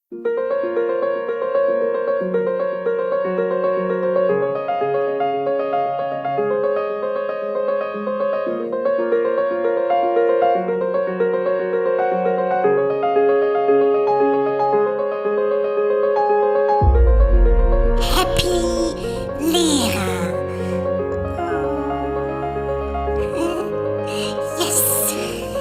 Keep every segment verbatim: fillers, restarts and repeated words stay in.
Happy Lehrer. Yes.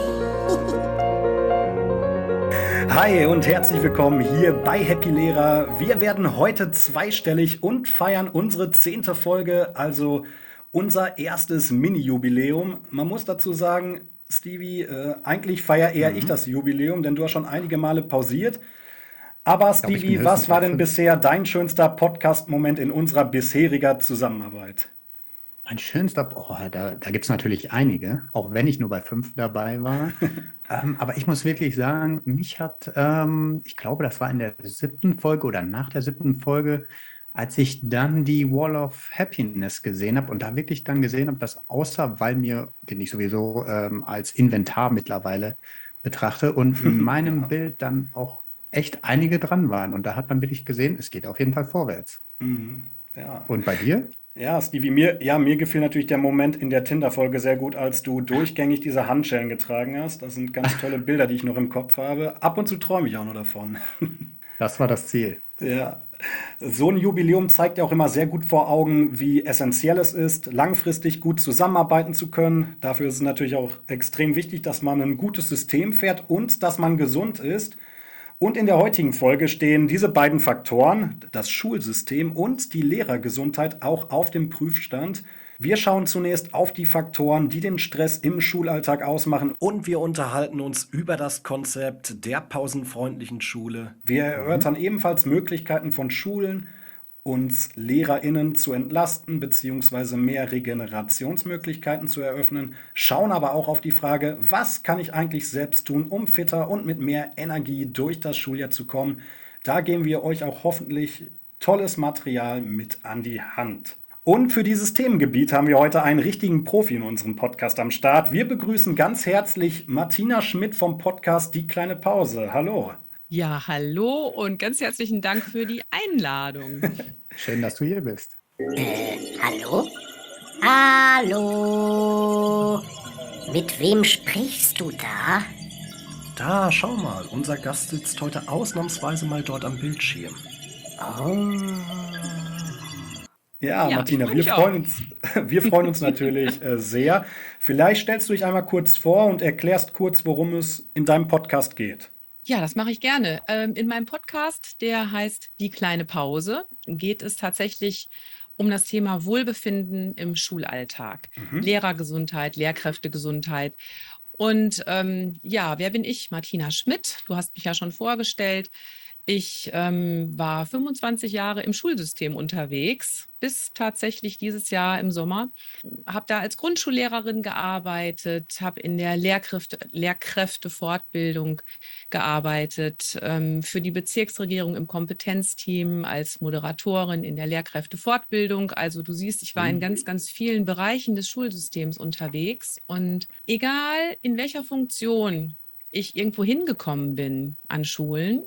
Hi und herzlich willkommen hier bei Happy Lehrer. Wir werden heute zweistellig und feiern unsere zehnte Folge, also unser erstes Mini-Jubiläum. Man muss dazu sagen, Stevie, äh, eigentlich feiere eher ich Mhm. das Jubiläum, denn du hast schon einige Male pausiert. Aber Ich glaube, ich bin Stevie, was höchstens war bei denn fünf. bisher dein schönster Podcast-Moment in unserer bisheriger Zusammenarbeit? Mein schönster, oh, da, da gibt es natürlich einige, auch wenn ich nur bei fünf dabei war. Ähm, aber ich muss wirklich sagen, mich hat, ähm, ich glaube, das war in der siebten Folge oder nach der siebten Folge, als ich dann die Wall of Happiness gesehen habe und da wirklich dann gesehen habe, dass außer Walmir, den ich sowieso ähm, als Inventar mittlerweile betrachte, und in meinem Ja. Bild dann auch echt einige dran waren. Und da hat man wirklich gesehen, es geht auf jeden Fall vorwärts. Mhm. Ja. Und bei dir? Ja, Stevie, mir, ja, mir gefiel natürlich der Moment in der Tinder-Folge sehr gut, als du durchgängig diese Handschellen getragen hast. Das sind ganz tolle Bilder, die ich noch im Kopf habe. Ab und zu träume ich auch nur davon. Das war das Ziel. Ja, so ein Jubiläum zeigt ja auch immer sehr gut vor Augen, wie essentiell es ist, langfristig gut zusammenarbeiten zu können. Dafür ist es natürlich auch extrem wichtig, dass man ein gutes System fährt und dass man gesund ist. Und in der heutigen Folge stehen diese beiden Faktoren, das Schulsystem und die Lehrergesundheit, auch auf dem Prüfstand. Wir schauen zunächst auf die Faktoren, die den Stress im Schulalltag ausmachen, und wir unterhalten uns über das Konzept der pausenfreundlichen Schule. Wir Mhm. erörtern ebenfalls Möglichkeiten von Schulen, uns LehrerInnen zu entlasten bzw. mehr Regenerationsmöglichkeiten zu eröffnen, schauen aber auch auf die Frage, was kann ich eigentlich selbst tun, um fitter und mit mehr Energie durch das Schuljahr zu kommen. Da geben wir euch auch hoffentlich tolles Material mit an die Hand. Und für dieses Themengebiet haben wir heute einen richtigen Profi in unserem Podcast am Start. Wir begrüßen ganz herzlich Martina Schmidt vom Podcast Die kleine Pause. Hallo. Ja, hallo und ganz herzlichen Dank für die Einladung. Schön, dass du hier bist. Äh, hallo? Hallo? Mit wem sprichst du da? Da, schau mal, unser Gast sitzt heute ausnahmsweise mal dort am Bildschirm. Oh. Ja, Ja, Martina, ich freu wir mich freuen auch. uns, wir freuen uns natürlich äh, sehr. Vielleicht stellst du dich einmal kurz vor und erklärst kurz, worum es in deinem Podcast geht. Ja, das mache ich gerne. Ähm, in meinem Podcast, der heißt Die kleine Pause, geht es tatsächlich um das Thema Wohlbefinden im Schulalltag. Mhm. Lehrergesundheit, Lehrkräftegesundheit. Und ähm, ja, wer bin ich? Martina Schmidt. Du hast mich ja schon vorgestellt. Ich ähm, war fünfundzwanzig Jahre im Schulsystem unterwegs, bis tatsächlich dieses Jahr im Sommer. Habe da als Grundschullehrerin gearbeitet, habe in der Lehrkräfte, Lehrkräftefortbildung gearbeitet, ähm, für die Bezirksregierung im Kompetenzteam als Moderatorin in der Lehrkräftefortbildung. Also du siehst, ich war in ganz, ganz vielen Bereichen des Schulsystems unterwegs. Und egal in welcher Funktion ich irgendwo hingekommen bin an Schulen,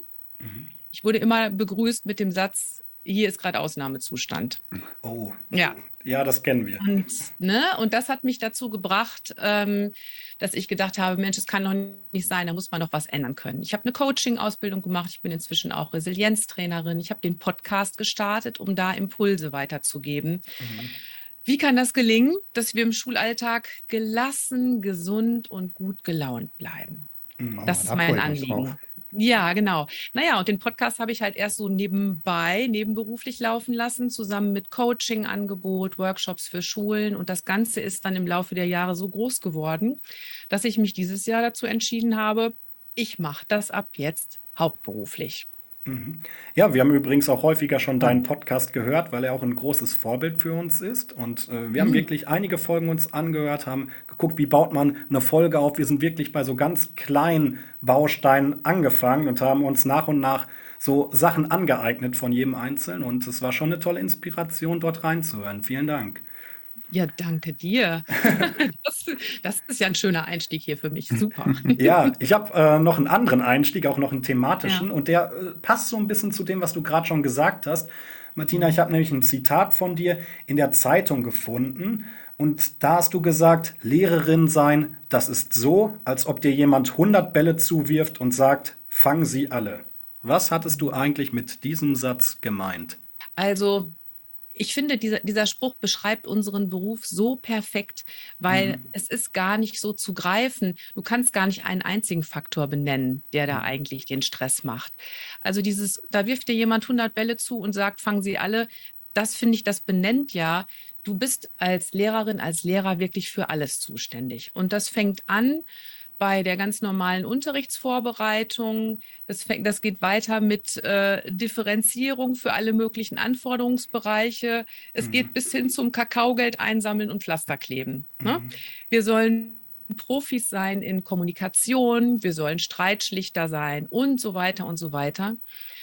ich wurde immer begrüßt mit dem Satz, hier ist gerade Ausnahmezustand. Oh, Ja. ja, das kennen wir. Und, ne, und das hat mich dazu gebracht, ähm, dass ich gedacht habe, Mensch, es kann doch nicht sein, da muss man doch was ändern können. Ich habe eine Coaching-Ausbildung gemacht, ich bin inzwischen auch Resilienztrainerin, ich habe den Podcast gestartet, um da Impulse weiterzugeben. Mhm. Wie kann das gelingen, dass wir im Schulalltag gelassen, gesund und gut gelaunt bleiben? Mhm. Oh, Das ist da mein freue ich mich Anliegen. drauf. Ja, genau. Naja, und den Podcast habe ich halt erst so nebenbei, nebenberuflich laufen lassen, zusammen mit Coaching-Angebot, Workshops für Schulen. Und das Ganze ist dann im Laufe der Jahre so groß geworden, dass ich mich dieses Jahr dazu entschieden habe, ich mache das ab jetzt hauptberuflich. Mhm. Ja, wir haben übrigens auch häufiger schon deinen Spannend. Podcast gehört, weil er auch ein großes Vorbild für uns ist. Und äh, wir haben Mhm. wirklich einige Folgen uns angehört, haben geguckt, wie baut man eine Folge auf. Wir sind wirklich bei so ganz kleinen Bausteinen angefangen und haben uns nach und nach so Sachen angeeignet von jedem Einzelnen. Und es war schon eine tolle Inspiration, dort reinzuhören. Vielen Dank. Ja, danke dir. Das, das ist ja ein schöner Einstieg hier für mich. Super. Ja, ich habe äh, noch einen anderen Einstieg, auch noch einen thematischen, Ja. und der äh, passt so ein bisschen zu dem, was du gerade schon gesagt hast. Martina, ich Mhm. habe nämlich ein Zitat von dir in der Zeitung gefunden, und da hast du gesagt, Lehrerin sein, das ist so, als ob dir jemand hundert Bälle zuwirft und sagt, fang sie alle. Was hattest du eigentlich mit diesem Satz gemeint? Also, ich finde, dieser, dieser Spruch beschreibt unseren Beruf so perfekt, weil Mhm. es ist gar nicht so zu greifen. Du kannst gar nicht einen einzigen Faktor benennen, der da Mhm. eigentlich den Stress macht. Also dieses, da wirft dir jemand hundert Bälle zu und sagt, fangen sie alle. Das finde ich, das benennt ja, du bist als Lehrerin, als Lehrer wirklich für alles zuständig. Und das fängt an bei der ganz normalen Unterrichtsvorbereitung. Das, fängt, das geht weiter mit äh, Differenzierung für alle möglichen Anforderungsbereiche. Es geht Mhm. bis hin zum Kakaogeld einsammeln und Pflasterkleben. Ne? Mhm. Wir sollen Profis sein in Kommunikation, wir sollen Streitschlichter sein und so weiter und so weiter.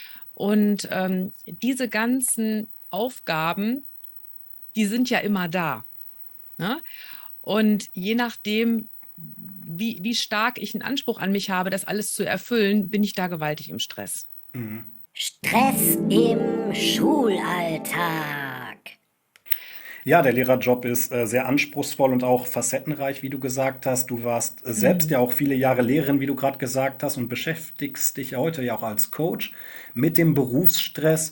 Und ähm, diese ganzen Aufgaben, die sind ja immer da. Ne? Und je nachdem, wie, wie stark ich einen Anspruch an mich habe, das alles zu erfüllen, bin ich da gewaltig im Stress. Mhm. Stress im Schulalltag. Ja, der Lehrerjob ist äh, sehr anspruchsvoll und auch facettenreich, wie du gesagt hast. Du warst äh, selbst ja Mhm. auch viele Jahre Lehrerin, wie du gerade gesagt hast, und beschäftigst dich ja heute ja auch als Coach mit dem Berufsstress.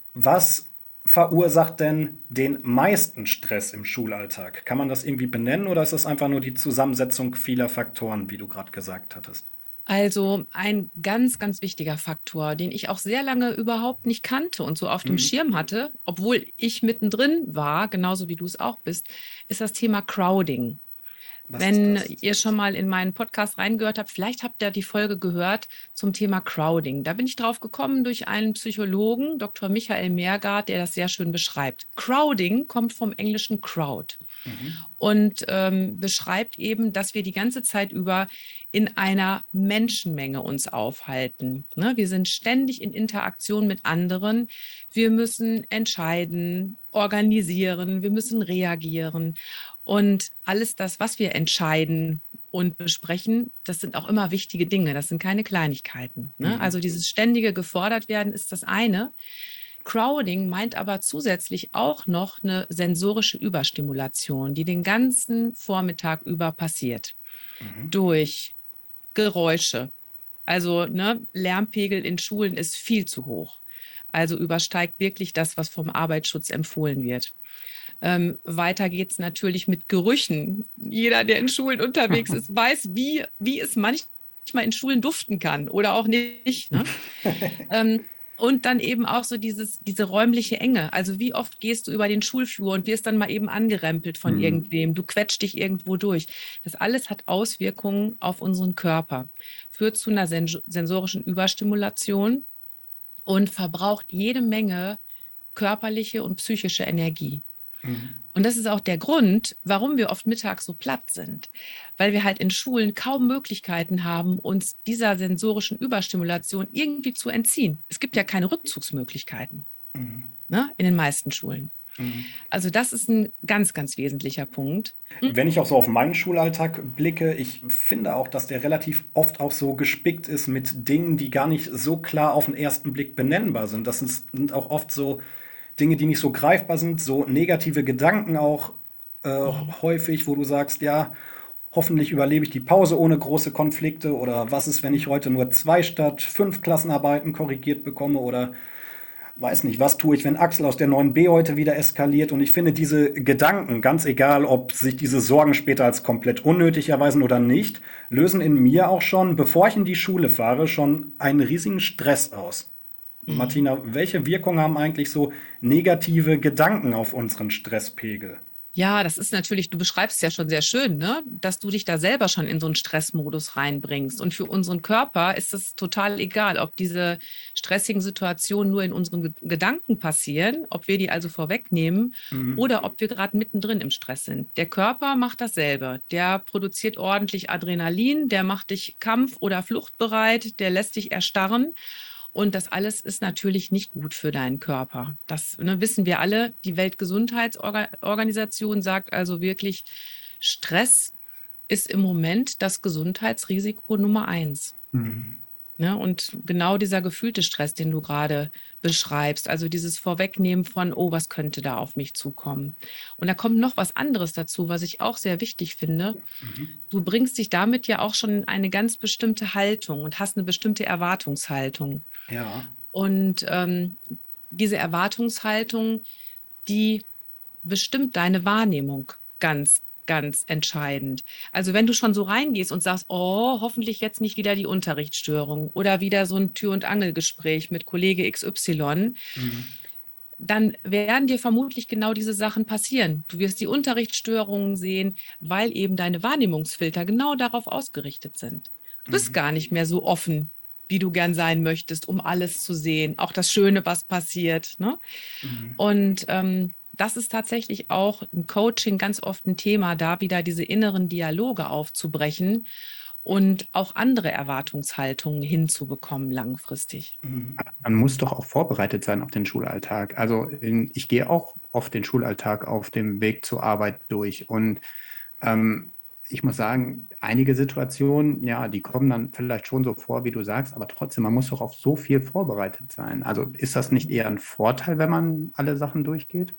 Was verursacht denn den meisten Stress im Schulalltag? Kann man das irgendwie benennen, oder ist das einfach nur die Zusammensetzung vieler Faktoren, wie du gerade gesagt hattest? Also ein ganz, ganz wichtiger Faktor, den ich auch sehr lange überhaupt nicht kannte und so auf dem Mhm. Schirm hatte, obwohl ich mittendrin war, genauso wie du es auch bist, ist das Thema Crowding. Was ist Wenn das? ihr schon mal in meinen Podcast reingehört habt, vielleicht habt ihr die Folge gehört zum Thema Crowding. Da bin ich drauf gekommen durch einen Psychologen, Doktor Michael Meergart, der das sehr schön beschreibt. Crowding kommt vom englischen Crowd Mhm. und ähm, beschreibt eben, dass wir die ganze Zeit über in einer Menschenmenge uns aufhalten. Ne? Wir sind ständig in Interaktion mit anderen. Wir müssen entscheiden, organisieren, wir müssen reagieren. Und alles das, was wir entscheiden und besprechen, das sind auch immer wichtige Dinge. Das sind keine Kleinigkeiten. Ne? Mhm. Also dieses ständige gefordert werden ist das eine. Crowding meint aber zusätzlich auch noch eine sensorische Überstimulation, die den ganzen Vormittag über passiert. Mhm. Durch Geräusche. Also ne, Lärmpegel in Schulen ist viel zu hoch. Also übersteigt wirklich das, was vom Arbeitsschutz empfohlen wird. Ähm, weiter geht es natürlich mit Gerüchen. Jeder, der in Schulen unterwegs ist, weiß, wie, wie es manchmal in Schulen duften kann oder auch nicht. Ne? Ähm, und dann eben auch so dieses, diese räumliche Enge. Also wie oft gehst du über den Schulflur und wirst dann mal eben angerempelt von Mhm. irgendwem, du quetscht dich irgendwo durch. Das alles hat Auswirkungen auf unseren Körper, führt zu einer sen sensorischen Überstimulation und verbraucht jede Menge körperliche und psychische Energie. Mhm. Und das ist auch der Grund, warum wir oft mittags so platt sind, weil wir halt in Schulen kaum Möglichkeiten haben, uns dieser sensorischen Überstimulation irgendwie zu entziehen. Es gibt ja keine Rückzugsmöglichkeiten, Mhm. ne, in den meisten Schulen. Mhm. Also das ist ein ganz, ganz wesentlicher Punkt. Wenn ich auch so auf meinen Schulalltag blicke, ich finde auch, dass der relativ oft auch so gespickt ist mit Dingen, die gar nicht so klar auf den ersten Blick benennbar sind. Das sind, sind auch oft so Dinge, die nicht so greifbar sind, so negative Gedanken auch äh, Mhm. häufig, wo du sagst, ja, hoffentlich überlebe ich die Pause ohne große Konflikte, oder was ist, wenn ich heute nur zwei statt fünf Klassenarbeiten korrigiert bekomme, oder weiß nicht, was tue ich, wenn Axel aus der neun b heute wieder eskaliert. Und ich finde diese Gedanken, ganz egal, ob sich diese Sorgen später als komplett unnötig erweisen oder nicht, lösen in mir auch schon, bevor ich in die Schule fahre, schon einen riesigen Stress aus. Mhm. Martina, welche Wirkung haben eigentlich so negative Gedanken auf unseren Stresspegel? Ja, das ist natürlich, du beschreibst es ja schon sehr schön, ne? Dass du dich da selber schon in so einen Stressmodus reinbringst. Und für unseren Körper ist es total egal, ob diese stressigen Situationen nur in unseren Ge- Gedanken passieren, ob wir die also vorwegnehmen Mhm. oder ob wir gerade mittendrin im Stress sind. Der Körper macht dasselbe. Der produziert ordentlich Adrenalin, der macht dich kampf- oder fluchtbereit, der lässt dich erstarren. Und das alles ist natürlich nicht gut für deinen Körper. Das, ne, wissen wir alle. Die Weltgesundheitsorganisation sagt also wirklich, Stress ist im Moment das Gesundheitsrisiko Nummer eins. Mhm. Ne? Und genau dieser gefühlte Stress, den du gerade beschreibst, also dieses Vorwegnehmen von, oh, was könnte da auf mich zukommen? Und da kommt noch was anderes dazu, was ich auch sehr wichtig finde. Mhm. Du bringst dich damit ja auch schon in eine ganz bestimmte Haltung und hast eine bestimmte Erwartungshaltung. Ja. Und ähm, diese Erwartungshaltung, die bestimmt deine Wahrnehmung ganz, ganz entscheidend. Also wenn du schon so reingehst und sagst, oh, hoffentlich jetzt nicht wieder die Unterrichtsstörung oder wieder so ein Tür- und Angelgespräch mit Kollege X Y, Mhm. dann werden dir vermutlich genau diese Sachen passieren. Du wirst die Unterrichtsstörungen sehen, weil eben deine Wahrnehmungsfilter genau darauf ausgerichtet sind. Du bist Mhm. gar nicht mehr so offen, wie du gern sein möchtest, um alles zu sehen, auch das Schöne, was passiert. Ne? Mhm. Und ähm, das ist tatsächlich auch im Coaching ganz oft ein Thema, da wieder diese inneren Dialoge aufzubrechen und auch andere Erwartungshaltungen hinzubekommen langfristig. Mhm. Man muss doch auch vorbereitet sein auf den Schulalltag. Also in, ich gehe auch oft den Schulalltag auf dem Weg zur Arbeit durch und ähm, ich muss sagen, einige Situationen, ja, die kommen dann vielleicht schon so vor, wie du sagst, aber trotzdem, man muss doch auf so viel vorbereitet sein. Also ist das nicht eher ein Vorteil, wenn man alle Sachen durchgeht?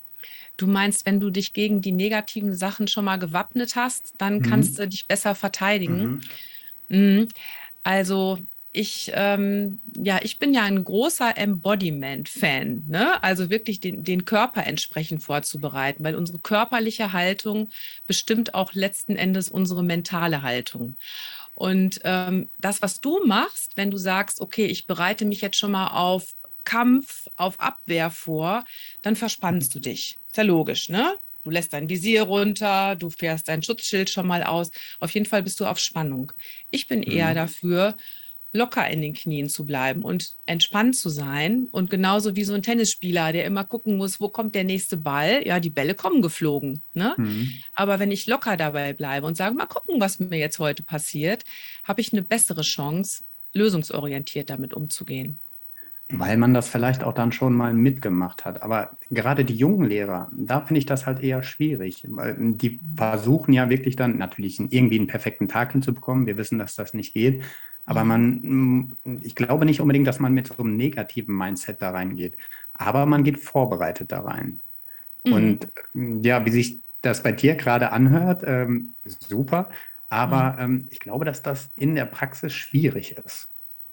Du meinst, wenn du dich gegen die negativen Sachen schon mal gewappnet hast, dann kannst Mhm. du dich besser verteidigen. Mhm. Mhm. Also ich, ähm, ja, ich bin ja ein großer Embodiment-Fan, ne? Also wirklich den, den Körper entsprechend vorzubereiten, weil unsere körperliche Haltung bestimmt auch letzten Endes unsere mentale Haltung. Und ähm, das, was du machst, wenn du sagst, okay, ich bereite mich jetzt schon mal auf Kampf, auf Abwehr vor, dann verspannst du dich. Ist ja logisch, ne? Du lässt dein Visier runter, du fährst dein Schutzschild schon mal aus. Auf jeden Fall bist du auf Spannung. Ich bin eher Mhm. dafür, locker in den Knien zu bleiben und entspannt zu sein. Und genauso wie so ein Tennisspieler, der immer gucken muss, wo kommt der nächste Ball? Ja, die Bälle kommen geflogen, ne? Mhm. Aber wenn ich locker dabei bleibe und sage, mal gucken, was mir jetzt heute passiert, habe ich eine bessere Chance, lösungsorientiert damit umzugehen. Weil man das vielleicht auch dann schon mal mitgemacht hat. Aber gerade die jungen Lehrer, da finde ich das halt eher schwierig, weil die versuchen ja wirklich dann natürlich irgendwie einen perfekten Tag hinzubekommen. Wir wissen, dass das nicht geht. Aber man, ich glaube nicht unbedingt, dass man mit so einem negativen Mindset da reingeht. Aber man geht vorbereitet da rein. Mhm. Und ja, wie sich das bei dir gerade anhört, ähm, super. Aber ähm, ich glaube, dass das in der Praxis schwierig ist,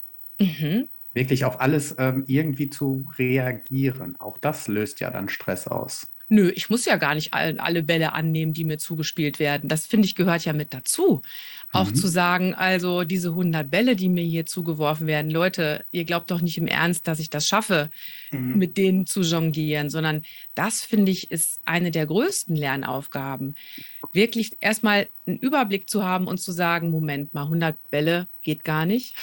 Mhm. wirklich auf alles ähm, irgendwie zu reagieren. Auch das löst ja dann Stress aus. Nö, ich muss ja gar nicht all, alle Bälle annehmen, die mir zugespielt werden. Das finde ich gehört ja mit dazu. Auch zu Mhm. sagen, also diese hundert Bälle, die mir hier zugeworfen werden, Leute, ihr glaubt doch nicht im Ernst, dass ich das schaffe, Mhm. mit denen zu jonglieren, sondern das finde ich ist eine der größten Lernaufgaben. Wirklich erstmal einen Überblick zu haben und zu sagen, Moment mal, hundert Bälle geht gar nicht.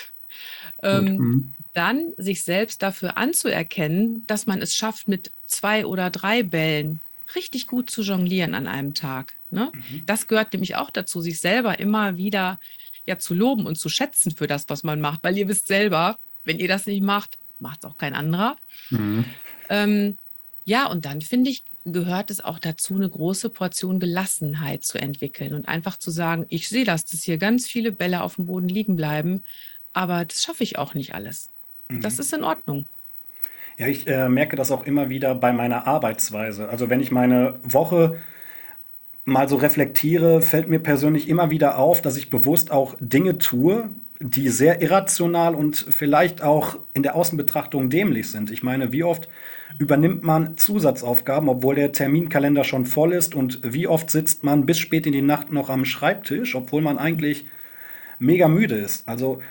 Gut. Ähm, Mhm. dann sich selbst dafür anzuerkennen, dass man es schafft, mit zwei oder drei Bällen richtig gut zu jonglieren an einem Tag. Ne? Mhm. Das gehört nämlich auch dazu, sich selber immer wieder ja zu loben und zu schätzen für das, was man macht, weil ihr wisst selber, wenn ihr das nicht macht, macht es auch kein anderer. Mhm. Ähm, ja, und dann finde ich, gehört es auch dazu, eine große Portion Gelassenheit zu entwickeln und einfach zu sagen, ich sehe das, dass hier ganz viele Bälle auf dem Boden liegen bleiben, aber das schaffe ich auch nicht alles. Das Mhm. ist in Ordnung. Ja, ich äh, merke das auch immer wieder bei meiner Arbeitsweise. Also wenn ich meine Woche mal so reflektiere, fällt mir persönlich immer wieder auf, dass ich bewusst auch Dinge tue, die sehr irrational und vielleicht auch in der Außenbetrachtung dämlich sind. Ich meine, wie oft übernimmt man Zusatzaufgaben, obwohl der Terminkalender schon voll ist, und wie oft sitzt man bis spät in die Nacht noch am Schreibtisch, obwohl man eigentlich mega müde ist. Also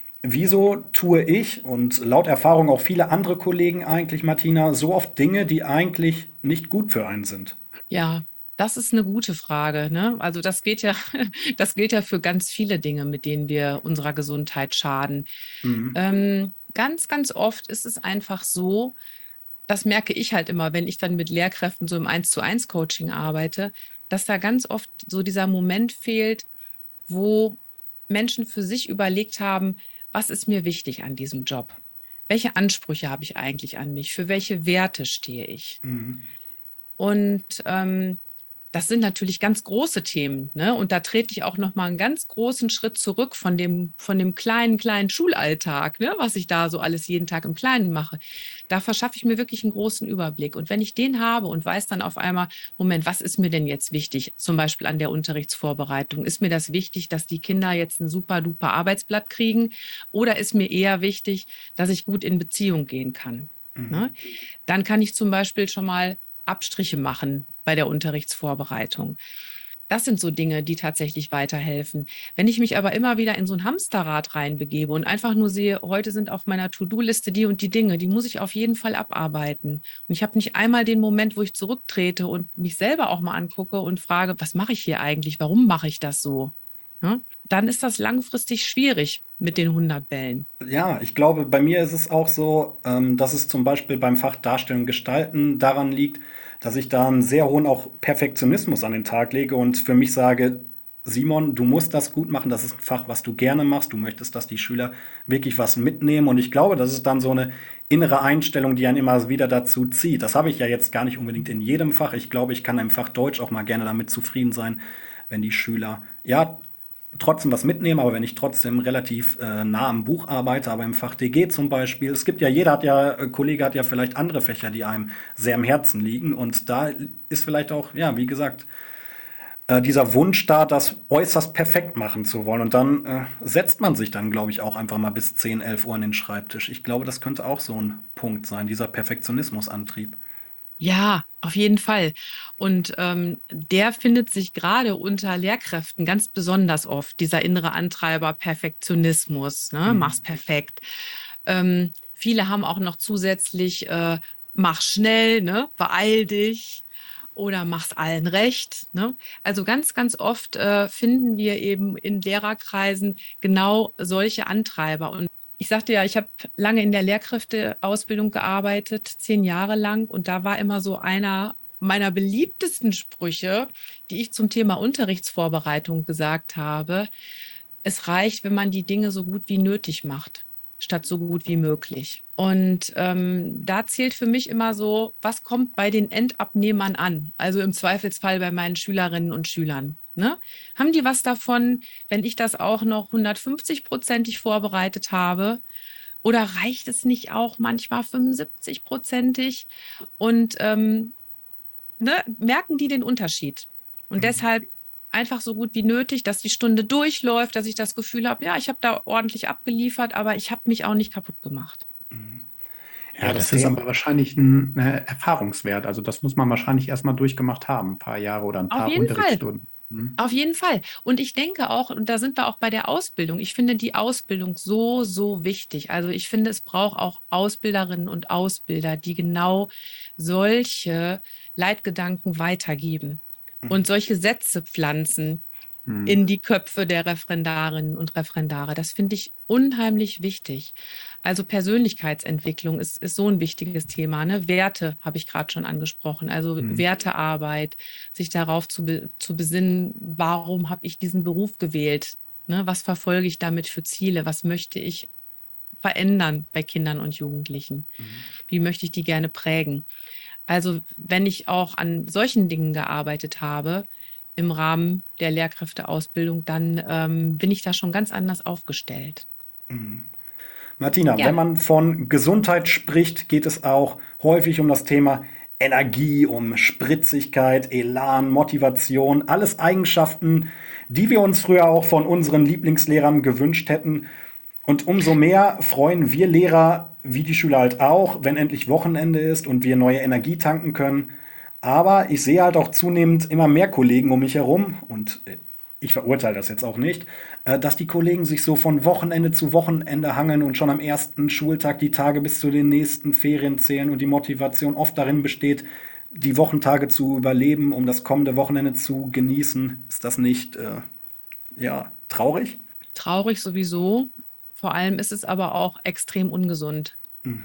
wieso tue ich und laut Erfahrung auch viele andere Kollegen eigentlich, Martina, so oft Dinge, die eigentlich nicht gut für einen sind? Ja, das ist eine gute Frage, ne? Also das geht ja, das gilt ja für ganz viele Dinge, mit denen wir unserer Gesundheit schaden. Mhm. Ähm, ganz, ganz oft ist es einfach so, das merke ich halt immer, wenn ich dann mit Lehrkräften so im Eins zu eins Coaching arbeite, dass da ganz oft so dieser Moment fehlt, wo Menschen für sich überlegt haben, was ist mir wichtig an diesem Job? welche Ansprüche habe ich eigentlich an mich? Für welche Werte stehe ich? Mhm. Und ähm, das sind natürlich ganz große Themen, ne? Und da trete ich auch noch mal einen ganz großen Schritt zurück von dem, von dem kleinen, kleinen Schulalltag, ne? Was ich da so alles jeden Tag im Kleinen mache. Da verschaffe ich mir wirklich einen großen Überblick. Und wenn ich den habe und weiß dann auf einmal, Moment, was ist mir denn jetzt wichtig? Zum Beispiel an der Unterrichtsvorbereitung. Ist mir das wichtig, dass die Kinder jetzt ein super duper Arbeitsblatt kriegen? Oder ist mir eher wichtig, dass ich gut in Beziehung gehen kann? Mhm. Ne? Dann kann ich zum Beispiel schon mal Abstriche machen bei der Unterrichtsvorbereitung. Das sind so Dinge, die tatsächlich weiterhelfen. Wenn ich mich aber immer wieder in so ein Hamsterrad reinbegebe und einfach nur sehe, heute sind auf meiner To-Do-Liste die und die Dinge, die muss ich auf jeden Fall abarbeiten. Und ich habe nicht einmal den Moment, wo ich zurücktrete und mich selber auch mal angucke und frage, was mache ich hier eigentlich? Warum mache ich das so? Ja? Dann ist das langfristig schwierig mit den hundert Bällen. Ja, ich glaube, bei mir ist es auch so, ähm, dass es zum Beispiel beim Fach Darstellen und Gestalten daran liegt, dass ich da einen sehr hohen auch Perfektionismus an den Tag lege und für mich sage, Simon, du musst das gut machen, das ist ein Fach, was du gerne machst, du möchtest, dass die Schüler wirklich was mitnehmen und ich glaube, das ist dann so eine innere Einstellung, die einen immer wieder dazu zieht. Das habe ich ja jetzt gar nicht unbedingt in jedem Fach. Ich glaube, ich kann im Fach Deutsch auch mal gerne damit zufrieden sein, wenn die Schüler, ja, trotzdem was mitnehmen, aber wenn ich trotzdem relativ äh, nah am Buch arbeite, aber im Fach D G zum Beispiel, es gibt ja, jeder hat ja, äh, Kollege hat ja vielleicht andere Fächer, die einem sehr am Herzen liegen und da ist vielleicht auch, ja, wie gesagt, äh, dieser Wunsch da, das äußerst perfekt machen zu wollen und dann äh, setzt man sich dann, glaube ich, auch einfach mal bis zehn, elf Uhr an den Schreibtisch. Ich glaube, das könnte auch so ein Punkt sein, dieser Perfektionismusantrieb. Ja, auf jeden Fall. Und ähm, der findet sich gerade unter Lehrkräften ganz besonders oft, dieser innere Antreiber Perfektionismus, ne? Mach's perfekt. Ähm, viele haben auch noch zusätzlich, äh, mach schnell, ne? Beeil dich oder mach's allen recht, ne? Also ganz, ganz oft äh, finden wir eben in Lehrerkreisen genau solche Antreiber. Und ich sagte ja, ich habe lange in der Lehrkräfteausbildung gearbeitet, zehn Jahre lang. Und da war immer so einer meiner beliebtesten Sprüche, die ich zum Thema Unterrichtsvorbereitung gesagt habe. Es reicht, wenn man die Dinge so gut wie nötig macht, statt so gut wie möglich. Und ähm, da zählt für mich immer so, was kommt bei den Endabnehmern an? Also im Zweifelsfall bei meinen Schülerinnen und Schülern. Ne? Haben die was davon, wenn ich das auch noch hundertfünfzig-prozentig vorbereitet habe? Oder reicht es nicht auch manchmal fünfundsiebzig-prozentig? Und ähm, ne, merken die den Unterschied? Und deshalb einfach so gut wie nötig, dass die Stunde durchläuft, dass ich das Gefühl habe, ja, ich habe da ordentlich abgeliefert, aber ich habe mich auch nicht kaputt gemacht. Ja, Ja, das das ist Thema. aber wahrscheinlich ein äh, Erfahrungswert. Also das muss man wahrscheinlich erstmal durchgemacht haben, ein paar Jahre oder ein Auf paar jeden Fall. Unterrichtsstunden. Hm? Auf jeden Fall. Und ich denke auch, und da sind wir auch bei der Ausbildung, ich finde die Ausbildung so, so wichtig. Also ich finde, es braucht auch Ausbilderinnen und Ausbilder, die genau solche Leitgedanken weitergeben und solche Sätze pflanzen Hm. in die Köpfe der Referendarinnen und Referendare. Das finde ich unheimlich wichtig. Also Persönlichkeitsentwicklung ist, ist so ein wichtiges Thema. Ne? Werte habe ich gerade schon angesprochen. Also Hm. Wertearbeit, sich darauf zu, be, zu besinnen, warum habe ich diesen Beruf gewählt? Ne? Was verfolge ich damit für Ziele? Was möchte ich verändern bei Kindern und Jugendlichen? Wie möchte ich die gerne prägen? Also wenn ich auch an solchen Dingen gearbeitet habe im Rahmen der Lehrkräfteausbildung, dann ähm, bin ich da schon ganz anders aufgestellt. Martina, Ja, wenn man von Gesundheit spricht, geht es auch häufig um das Thema Energie, um Spritzigkeit, Elan, Motivation, alles Eigenschaften, die wir uns früher auch von unseren Lieblingslehrern gewünscht hätten. Und umso mehr freuen wir Lehrer, wie die Schüler halt auch, wenn endlich Wochenende ist und wir neue Energie tanken können. Aber ich sehe halt auch zunehmend immer mehr Kollegen um mich herum und äh, ich verurteile das jetzt auch nicht, äh, dass die Kollegen sich so von Wochenende zu Wochenende hangeln und schon am ersten Schultag die Tage bis zu den nächsten Ferien zählen und die Motivation oft darin besteht, die Wochentage zu überleben, um das kommende Wochenende zu genießen. Ist das nicht, äh, ja, traurig? traurig sowieso. Vor allem ist es aber auch extrem ungesund.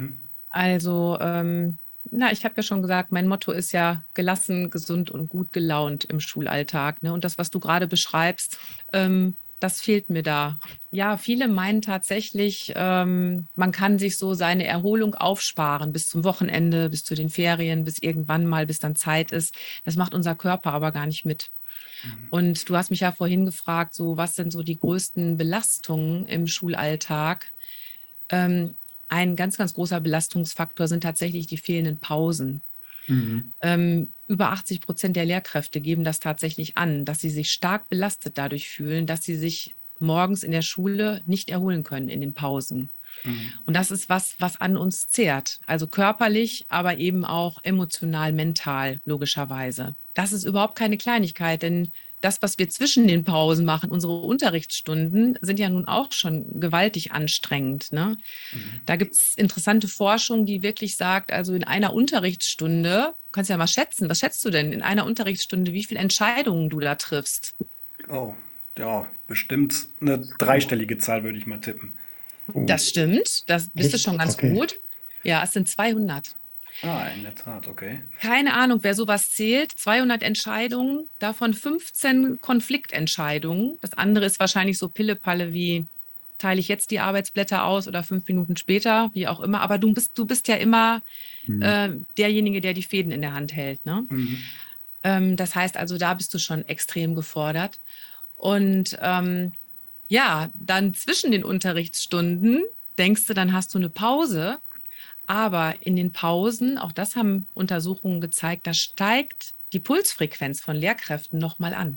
Also, ähm, na, ich habe ja schon gesagt, mein Motto ist ja gelassen, gesund und gut gelaunt im Schulalltag. Ne? Und das, was du gerade beschreibst, ähm, das fehlt mir da. Ja, viele meinen tatsächlich, ähm, man kann sich so seine Erholung aufsparen bis zum Wochenende, bis zu den Ferien, bis irgendwann mal, bis dann Zeit ist. Das macht unser Körper aber gar nicht mit. Und du hast mich ja vorhin gefragt, so was sind so die größten Belastungen im Schulalltag? Ähm, ein ganz, ganz großer Belastungsfaktor sind tatsächlich die fehlenden Pausen. Mhm. Ähm, über achtzig Prozent der Lehrkräfte geben das tatsächlich an, dass sie sich stark belastet dadurch fühlen, dass sie sich morgens in der Schule nicht erholen können in den Pausen. Und das ist was, was an uns zehrt. Also körperlich, aber eben auch emotional, mental, logischerweise. Das ist überhaupt keine Kleinigkeit, denn das, was wir zwischen den Pausen machen, unsere Unterrichtsstunden, sind ja nun auch schon gewaltig anstrengend. Ne? Da gibt es interessante Forschung, die wirklich sagt, also in einer Unterrichtsstunde, du kannst ja mal schätzen, was schätzt du denn in einer Unterrichtsstunde, wie viele Entscheidungen du da triffst? Oh, ja, bestimmt eine dreistellige Zahl, würde ich mal tippen. Oh, Das stimmt, das bist du echt? schon ganz Okay. gut. Ja, es sind zweihundert. Ah, in der Tat, okay. Keine Ahnung, wer sowas zählt. zweihundert Entscheidungen, davon fünfzehn Konfliktentscheidungen. Das andere ist wahrscheinlich so Pillepalle wie, teile ich jetzt die Arbeitsblätter aus oder fünf Minuten später, wie auch immer. Aber du bist, du bist ja immer Mhm. äh, derjenige, der die Fäden in der Hand hält. Ne? Ähm, das heißt also, da bist du schon extrem gefordert. Und ähm, ja, dann zwischen den Unterrichtsstunden denkst du, dann hast du eine Pause. Aber in den Pausen, auch das haben Untersuchungen gezeigt, da steigt die Pulsfrequenz von Lehrkräften nochmal an.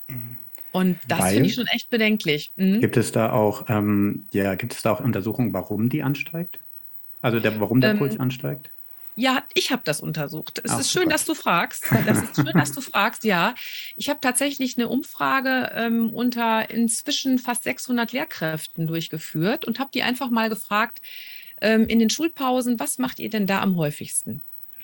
Und das finde ich Weil, schon echt bedenklich. Mhm. gibt es da auch, ähm, ja, gibt es da auch Untersuchungen, warum die ansteigt? Also der, warum der Puls Ähm, ansteigt? ja, ich habe das untersucht. Es Ach, ist schön, super. dass du fragst. Das ist schön, dass du fragst. Ja, ich habe tatsächlich eine Umfrage ähm, unter inzwischen fast sechshundert Lehrkräften durchgeführt und habe die einfach mal gefragt, ähm, in den Schulpausen, was macht ihr denn da am häufigsten?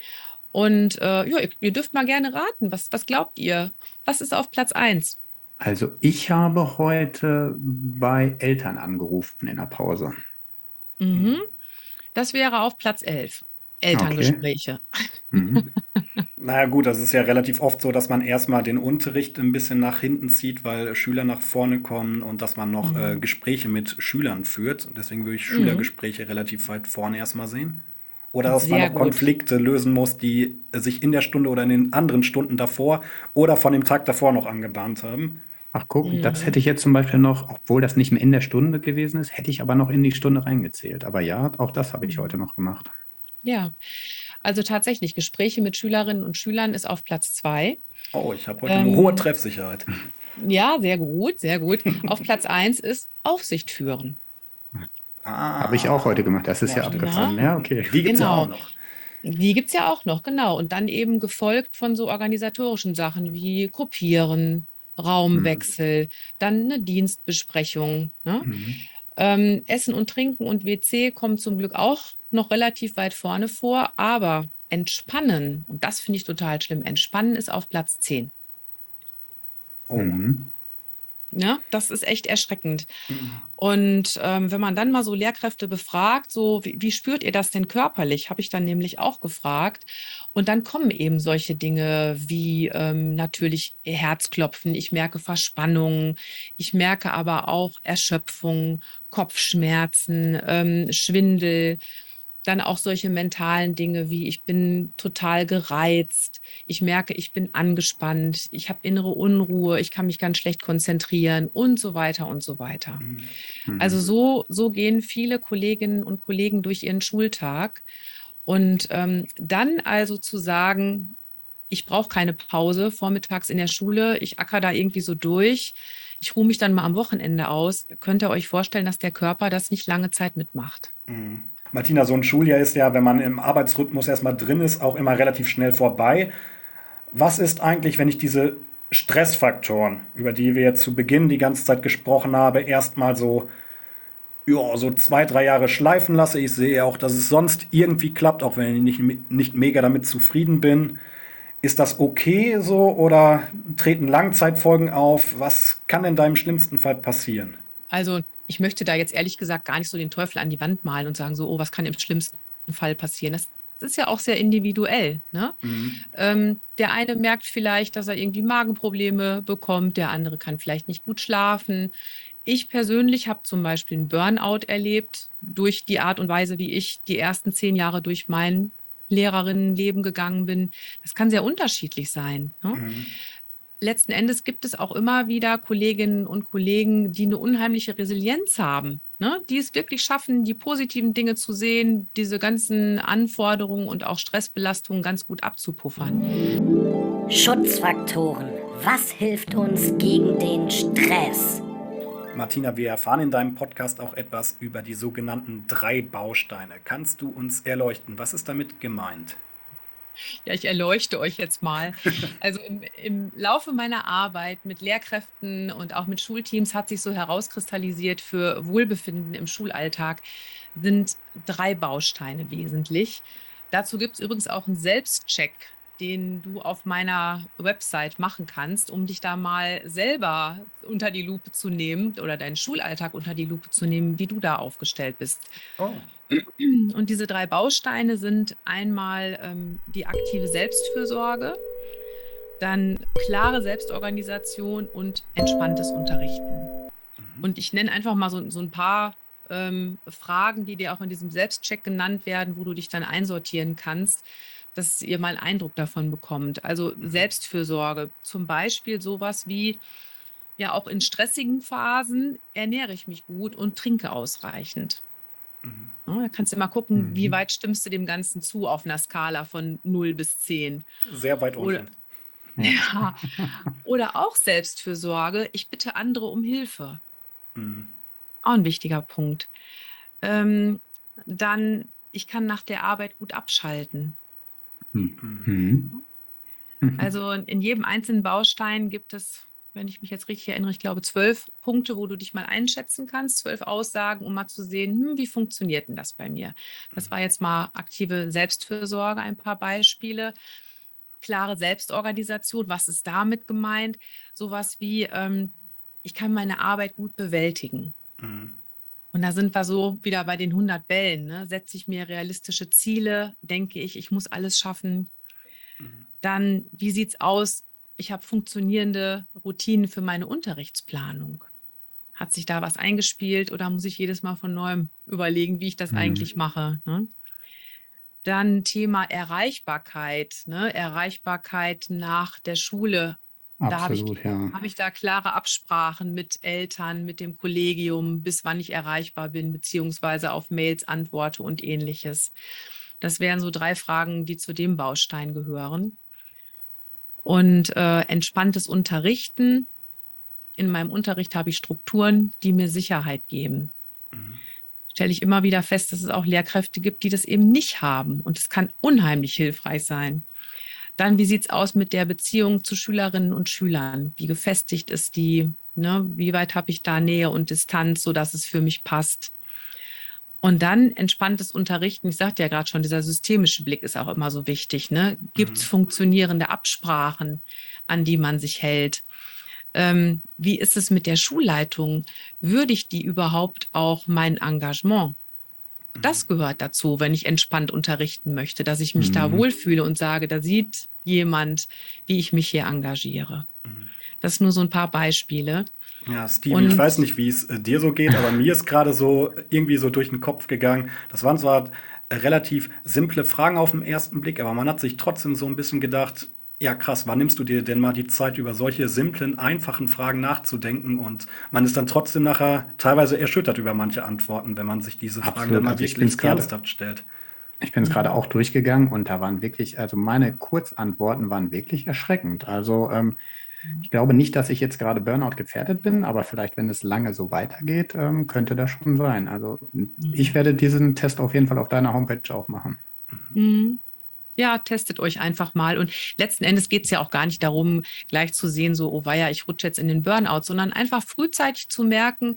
Und äh, ja, ihr, ihr dürft mal gerne raten. Was, was glaubt ihr? Was ist auf Platz eins? Also ich habe heute bei Eltern angerufen in der Pause. Mhm. Das wäre auf Platz elf. Okay. Elterngespräche. Mhm. Naja gut, das ist ja relativ oft so, dass man erstmal den Unterricht ein bisschen nach hinten zieht, weil Schüler nach vorne kommen und dass man noch äh, Mhm. Gespräche mit Schülern führt. Deswegen würde ich Mhm. Schülergespräche relativ weit vorne erstmal sehen. Oder dass man Sehr noch gut. Konflikte lösen muss, die sich in der Stunde oder in den anderen Stunden davor oder von dem Tag davor noch angebahnt haben. Ach guck, das hätte Mhm. ich jetzt zum Beispiel noch, obwohl das nicht mehr in der Stunde gewesen ist, hätte ich aber noch in die Stunde reingezählt. Aber ja, auch das habe ich heute Mhm. noch gemacht. Ja, also tatsächlich, Gespräche mit Schülerinnen und Schülern ist auf Platz zwei. Oh, ich habe heute eine hohe Ähm, Treffsicherheit. ja, sehr gut, sehr gut. Auf Platz eins ist Aufsicht führen. Habe ich auch Ah, heute gemacht. Das ist ja, ja stimmt. Na, abgefahren. Ja, okay. Die gibt's ja auch genau. noch. Die gibt's ja auch noch, genau. Und dann eben gefolgt von so organisatorischen Sachen wie Gruppieren, Mhm. Raumwechsel, dann eine Dienstbesprechung. Ne? Mhm. Ähm, Essen und Trinken und W C kommen zum Glück auch noch relativ weit vorne vor, aber Entspannen, und das finde ich total schlimm, Entspannen ist auf Platz zehn. Oh. Mhm. Ja, das ist echt erschreckend. Und ähm, wenn man dann mal so Lehrkräfte befragt, so wie, wie spürt ihr das denn körperlich, habe ich dann nämlich auch gefragt. Und dann kommen eben solche Dinge wie ähm, natürlich Herzklopfen, ich merke Verspannung, ich merke aber auch Erschöpfung, Kopfschmerzen, ähm, Schwindel. Dann auch solche mentalen Dinge wie ich bin total gereizt, ich merke, ich bin angespannt, ich habe innere Unruhe, ich kann mich ganz schlecht konzentrieren und so weiter und so weiter. Also Mhm. so, so gehen viele Kolleginnen und Kollegen durch ihren Schultag. Und ähm, dann also zu sagen, ich brauche keine Pause vormittags in der Schule, ich acker da irgendwie so durch, ich ruhe mich dann mal am Wochenende aus, könnt ihr euch vorstellen, dass der Körper das nicht lange Zeit mitmacht. Martina, so ein Schuljahr ist ja, wenn man im Arbeitsrhythmus erstmal drin ist, auch immer relativ schnell vorbei. Was ist eigentlich, wenn ich diese Stressfaktoren, über die wir jetzt zu Beginn die ganze Zeit gesprochen haben, erstmal so, ja, so zwei, drei Jahre schleifen lasse? Ich sehe auch, dass es sonst irgendwie klappt, auch wenn ich nicht, nicht mega damit zufrieden bin. Ist das okay so oder treten Langzeitfolgen auf? Was kann in deinem schlimmsten Fall passieren? Also ich möchte da jetzt ehrlich gesagt gar nicht so den Teufel an die Wand malen und sagen so, oh, was kann im schlimmsten Fall passieren? Das ist ja auch sehr individuell. Ne? Mhm. Ähm, der eine merkt vielleicht, dass er irgendwie Magenprobleme bekommt, der andere kann vielleicht nicht gut schlafen. Ich persönlich habe zum Beispiel einen Burnout erlebt durch die Art und Weise, wie ich die ersten zehn Jahre durch mein Lehrerinnenleben gegangen bin. Das kann sehr unterschiedlich sein. Ne? Mhm. Letzten Endes gibt es auch immer wieder Kolleginnen und Kollegen, die eine unheimliche Resilienz haben, ne? Die es wirklich schaffen, die positiven Dinge zu sehen, diese ganzen Anforderungen und auch Stressbelastungen ganz gut abzupuffern. Schutzfaktoren. Was hilft uns gegen den Stress? Martina, wir erfahren in deinem Podcast auch etwas über die sogenannten drei Bausteine. Kannst du uns erleuchten, was ist damit gemeint? Ja, ich erleuchte euch jetzt mal. Also im, im Laufe meiner Arbeit mit Lehrkräften und auch mit Schulteams hat sich so herauskristallisiert, für Wohlbefinden im Schulalltag sind drei Bausteine wesentlich. Dazu gibt es übrigens auch einen Selbstcheck, den du auf meiner Website machen kannst, um dich da mal selber unter die Lupe zu nehmen oder deinen Schulalltag unter die Lupe zu nehmen, wie du da aufgestellt bist. Oh. Und diese drei Bausteine sind einmal ähm, die aktive Selbstfürsorge, dann klare Selbstorganisation und entspanntes Unterrichten. Und ich nenne einfach mal so, so ein paar ähm, Fragen, die dir auch in diesem Selbstcheck genannt werden, wo du dich dann einsortieren kannst, dass ihr mal einen Eindruck davon bekommt. Also Selbstfürsorge, zum Beispiel sowas wie, ja, auch in stressigen Phasen ernähre ich mich gut und trinke ausreichend. Ja, da kannst du mal gucken, Mhm. wie weit stimmst du dem Ganzen zu auf einer Skala von null bis zehn. Sehr weit Oder, unten. ja, oder auch Selbstfürsorge, ich bitte andere um Hilfe. Mhm. Auch ein wichtiger Punkt. Ähm, dann, ich kann nach der Arbeit gut abschalten. Mhm. Also in jedem einzelnen Baustein gibt es, wenn ich mich jetzt richtig erinnere, ich glaube zwölf Punkte, wo du dich mal einschätzen kannst, zwölf Aussagen, um mal zu sehen, hm, wie funktioniert denn das bei mir? Das war jetzt mal aktive Selbstfürsorge, ein paar Beispiele. Klare Selbstorganisation, was ist damit gemeint? Sowas wie, ähm, ich kann meine Arbeit gut bewältigen. Mhm. Und da sind wir so wieder bei den hundert Bällen. Ne? Setze ich mir realistische Ziele? Denke ich, ich muss alles schaffen? Dann, wie sieht es aus? Ich habe funktionierende Routinen für meine Unterrichtsplanung. Hat sich da was eingespielt oder muss ich jedes Mal von neuem überlegen, wie ich das Mhm. eigentlich mache? Ne? Dann Thema Erreichbarkeit, ne? Erreichbarkeit nach der Schule. Da habe ich, Absolut, ja. habe ich da klare Absprachen mit Eltern, mit dem Kollegium, bis wann ich erreichbar bin, beziehungsweise auf Mails antworte und ähnliches. Das wären so drei Fragen, die zu dem Baustein gehören. Und äh, entspanntes Unterrichten. In meinem Unterricht habe ich Strukturen, die mir Sicherheit geben. Stelle ich immer wieder fest, dass es auch Lehrkräfte gibt, die das eben nicht haben. Und es kann unheimlich hilfreich sein. Dann, wie sieht es aus mit der Beziehung zu Schülerinnen und Schülern? Wie gefestigt ist die? Ne? Wie weit habe ich da Nähe und Distanz, sodass es für mich passt? Und dann entspanntes Unterrichten. Ich sagte ja gerade schon, dieser systemische Blick ist auch immer so wichtig. Ne? Gibt es funktionierende Absprachen, an die man sich hält? Ähm, wie ist es mit der Schulleitung? Würdigt die überhaupt auch mein Engagement? Das gehört dazu, wenn ich entspannt unterrichten möchte, dass ich mich Mhm. da wohlfühle und sage, da sieht jemand, wie ich mich hier engagiere. Das sind nur so ein paar Beispiele. Ja, Stevie, Und- ich weiß nicht, wie es äh, dir so geht, aber mir ist gerade so irgendwie so durch den Kopf gegangen. Das waren zwar äh, relativ simple Fragen auf den ersten Blick, aber man hat sich trotzdem so ein bisschen gedacht, ja krass, wann nimmst du dir denn mal die Zeit, über solche simplen, einfachen Fragen nachzudenken? Und man ist dann trotzdem nachher teilweise erschüttert über manche Antworten, wenn man sich diese Fragen Absolut. dann mal Also ich wirklich bin's gerade- ernsthaft stellt. Ich bin es gerade auch durchgegangen und da waren wirklich, also meine Kurzantworten waren wirklich erschreckend. Also ähm, ich glaube nicht, dass ich jetzt gerade Burnout gefährdet bin, aber vielleicht, wenn es lange so weitergeht, ähm, könnte das schon sein. Also ich werde diesen Test auf jeden Fall auf deiner Homepage auch machen. Mhm. Ja, testet euch einfach mal. Und letzten Endes geht es ja auch gar nicht darum, gleich zu sehen, so, oh weia, ich rutsche jetzt in den Burnout, sondern einfach frühzeitig zu merken,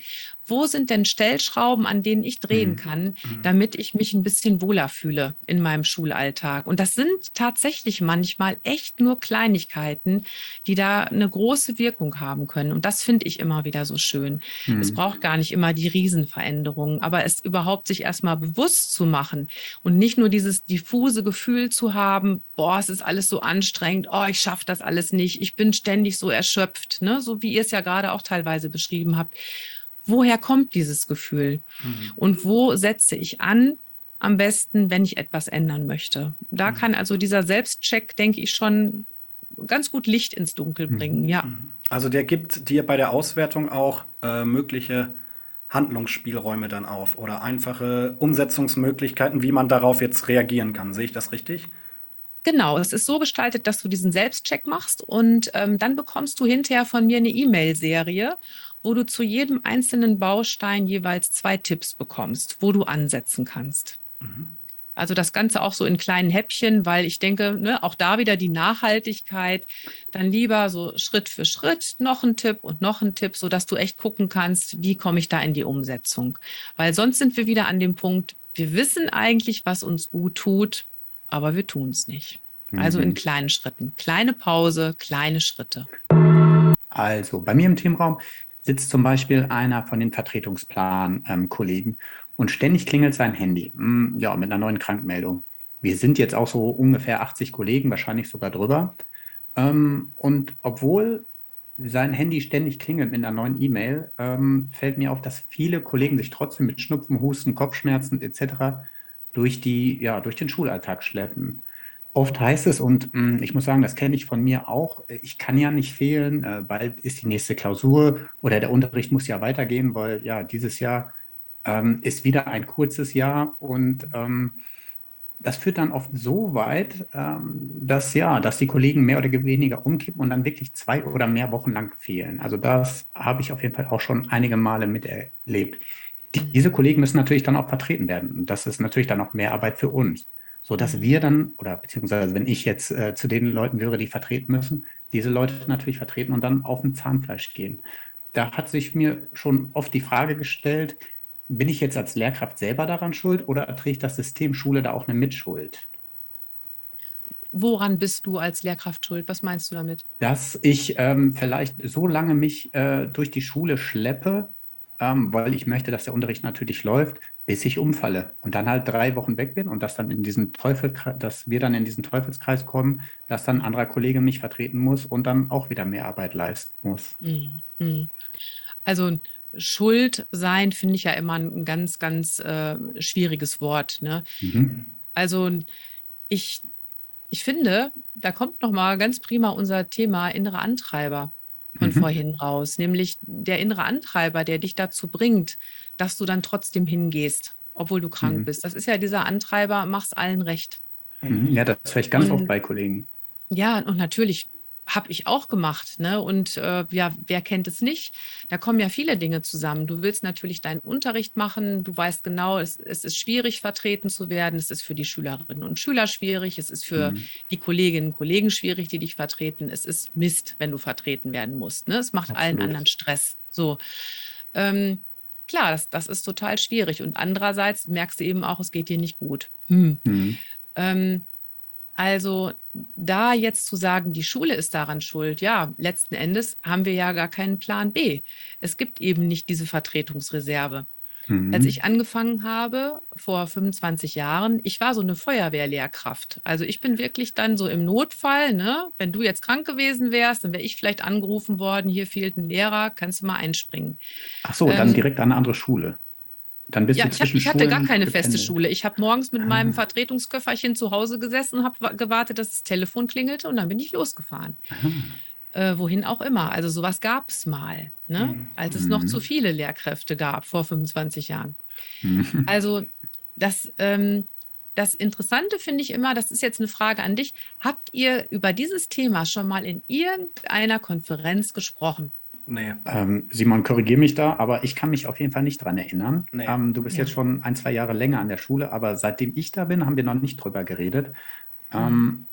wo sind denn Stellschrauben, an denen ich drehen kann, damit ich mich ein bisschen wohler fühle in meinem Schulalltag. Und das sind tatsächlich manchmal echt nur Kleinigkeiten, die da eine große Wirkung haben können. Und das finde ich immer wieder so schön. Mhm. Es braucht gar nicht immer die Riesenveränderungen, aber es überhaupt sich erstmal bewusst zu machen und nicht nur dieses diffuse Gefühl zu haben, boah, es ist alles so anstrengend, oh, ich schaffe das alles nicht, ich bin ständig so erschöpft, ne? So wie ihr es ja gerade auch teilweise beschrieben habt. Woher kommt dieses Gefühl? Mhm. Und wo setze ich an, am besten, wenn ich etwas ändern möchte? Da kann also dieser Selbstcheck, denke ich, schon ganz gut Licht ins Dunkel bringen, ja. Also der gibt dir bei der Auswertung auch äh, mögliche Handlungsspielräume dann auf oder einfache Umsetzungsmöglichkeiten, wie man darauf jetzt reagieren kann. Sehe ich das richtig? Genau, es ist so gestaltet, dass du diesen Selbstcheck machst und ähm, dann bekommst du hinterher von mir eine E-Mail-Serie, wo du zu jedem einzelnen Baustein jeweils zwei Tipps bekommst, wo du ansetzen kannst. Also das Ganze auch so in kleinen Häppchen, weil ich denke, ne, auch da wieder die Nachhaltigkeit, dann lieber so Schritt für Schritt noch ein Tipp und noch ein Tipp, sodass du echt gucken kannst, wie komme ich da in die Umsetzung. Weil sonst sind wir wieder an dem Punkt, wir wissen eigentlich, was uns gut tut, aber wir tun es nicht. Also in kleinen Schritten. Kleine Pause, kleine Schritte. Also bei mir im Teamraum sitzt zum Beispiel einer von den Vertretungsplan-Kollegen und ständig klingelt sein Handy. Hm, ja, mit einer neuen Krankmeldung. Wir sind jetzt auch so ungefähr achtzig Kollegen, wahrscheinlich sogar drüber. Ähm, und obwohl sein Handy ständig klingelt mit einer neuen E-Mail, ähm, fällt mir auf, dass viele Kollegen sich trotzdem mit Schnupfen, Husten, Kopfschmerzen et cetera durch die, ja, durch den Schulalltag schleppen. Oft heißt es, und mh, ich muss sagen, das kenne ich von mir auch, äh, ich kann ja nicht fehlen, äh, bald ist die nächste Klausur oder der Unterricht muss ja weitergehen, weil ja, dieses Jahr ähm, ist wieder ein kurzes Jahr und ähm, das führt dann oft so weit, ähm, dass ja, dass die Kollegen mehr oder weniger umkippen und dann wirklich zwei oder mehr Wochen lang fehlen. Also das habe ich auf jeden Fall auch schon einige Male miterlebt. Diese Kollegen müssen natürlich dann auch vertreten werden. Und das ist natürlich dann auch mehr Arbeit für uns, sodass wir dann, oder beziehungsweise wenn ich jetzt äh, zu den Leuten gehöre, die vertreten müssen, diese Leute natürlich vertreten und dann auf dem Zahnfleisch gehen. Da hat sich mir schon oft die Frage gestellt, bin ich jetzt als Lehrkraft selber daran schuld oder trägt das System Schule da auch eine Mitschuld? Woran bist du als Lehrkraft schuld? Was meinst du damit? Dass ich ähm, vielleicht so lange mich äh, durch die Schule schleppe, ähm, weil ich möchte, dass der Unterricht natürlich läuft, bis ich umfalle und dann halt drei Wochen weg bin und dass dann in diesen Teufel, dass wir dann in diesen Teufelskreis kommen, dass dann ein anderer Kollege mich vertreten muss und dann auch wieder mehr Arbeit leisten muss. Mhm. Also Schuld sein finde ich ja immer ein ganz, ganz äh, schwieriges Wort. Ne? Mhm. Also ich, ich finde, da kommt noch mal ganz prima unser Thema innere Antreiber von Mhm. vorhin raus, nämlich der innere Antreiber, der dich dazu bringt, dass du dann trotzdem hingehst, obwohl du krank Mhm. bist. Das ist ja dieser Antreiber, mach's allen recht. Mhm. Ja, das höre ich ganz Und oft bei Kollegen. ja, und natürlich habe ich auch gemacht, ne? Und äh, ja, wer kennt es nicht? Da kommen ja viele Dinge zusammen. Du willst natürlich deinen Unterricht machen. Du weißt genau, es, es ist schwierig, vertreten zu werden. Es ist für die Schülerinnen und Schüler schwierig. Es ist für Mhm. die Kolleginnen und Kollegen schwierig, die dich vertreten. Es ist Mist, wenn du vertreten werden musst. Ne? Es macht allen Absolut. anderen Stress. So. Ähm, klar, das, das ist total schwierig. Und andererseits merkst du eben auch, es geht dir nicht gut. Hm. Mhm. Ähm, also da jetzt zu sagen, die Schule ist daran schuld, ja, letzten Endes haben wir ja gar keinen Plan B. Es gibt eben nicht diese Vertretungsreserve. Als Mhm. ich angefangen habe, vor fünfundzwanzig Jahren, ich war so eine Feuerwehrlehrkraft. Also ich bin wirklich dann so im Notfall, ne, wenn du jetzt krank gewesen wärst, dann wäre ich vielleicht angerufen worden, hier fehlt ein Lehrer, kannst du mal einspringen. Ach so, dann Ähm, direkt an eine andere Schule. Dann bist ja, du ich, hab, zwischen ich hatte gar Schulen keine feste gependelt. Schule. Ich habe morgens mit Ah. meinem Vertretungsköfferchen zu Hause gesessen und habe gewartet, dass das Telefon klingelte und dann bin ich losgefahren. Äh, wohin auch immer. Also sowas gab es mal, ne? Als es noch Mhm. zu viele Lehrkräfte gab vor fünfundzwanzig Jahren. Mhm. Also das, ähm, das Interessante finde ich immer, das ist jetzt eine Frage an dich, habt ihr über dieses Thema schon mal in irgendeiner Konferenz gesprochen? Nee, Ähm, Simon, korrigiere mich da, aber ich kann mich auf jeden Fall nicht dran erinnern. nee. Ähm, du bist Ja. jetzt schon ein, zwei Jahre länger an der Schule, aber seitdem ich da bin, haben wir noch nicht drüber geredet. Ähm,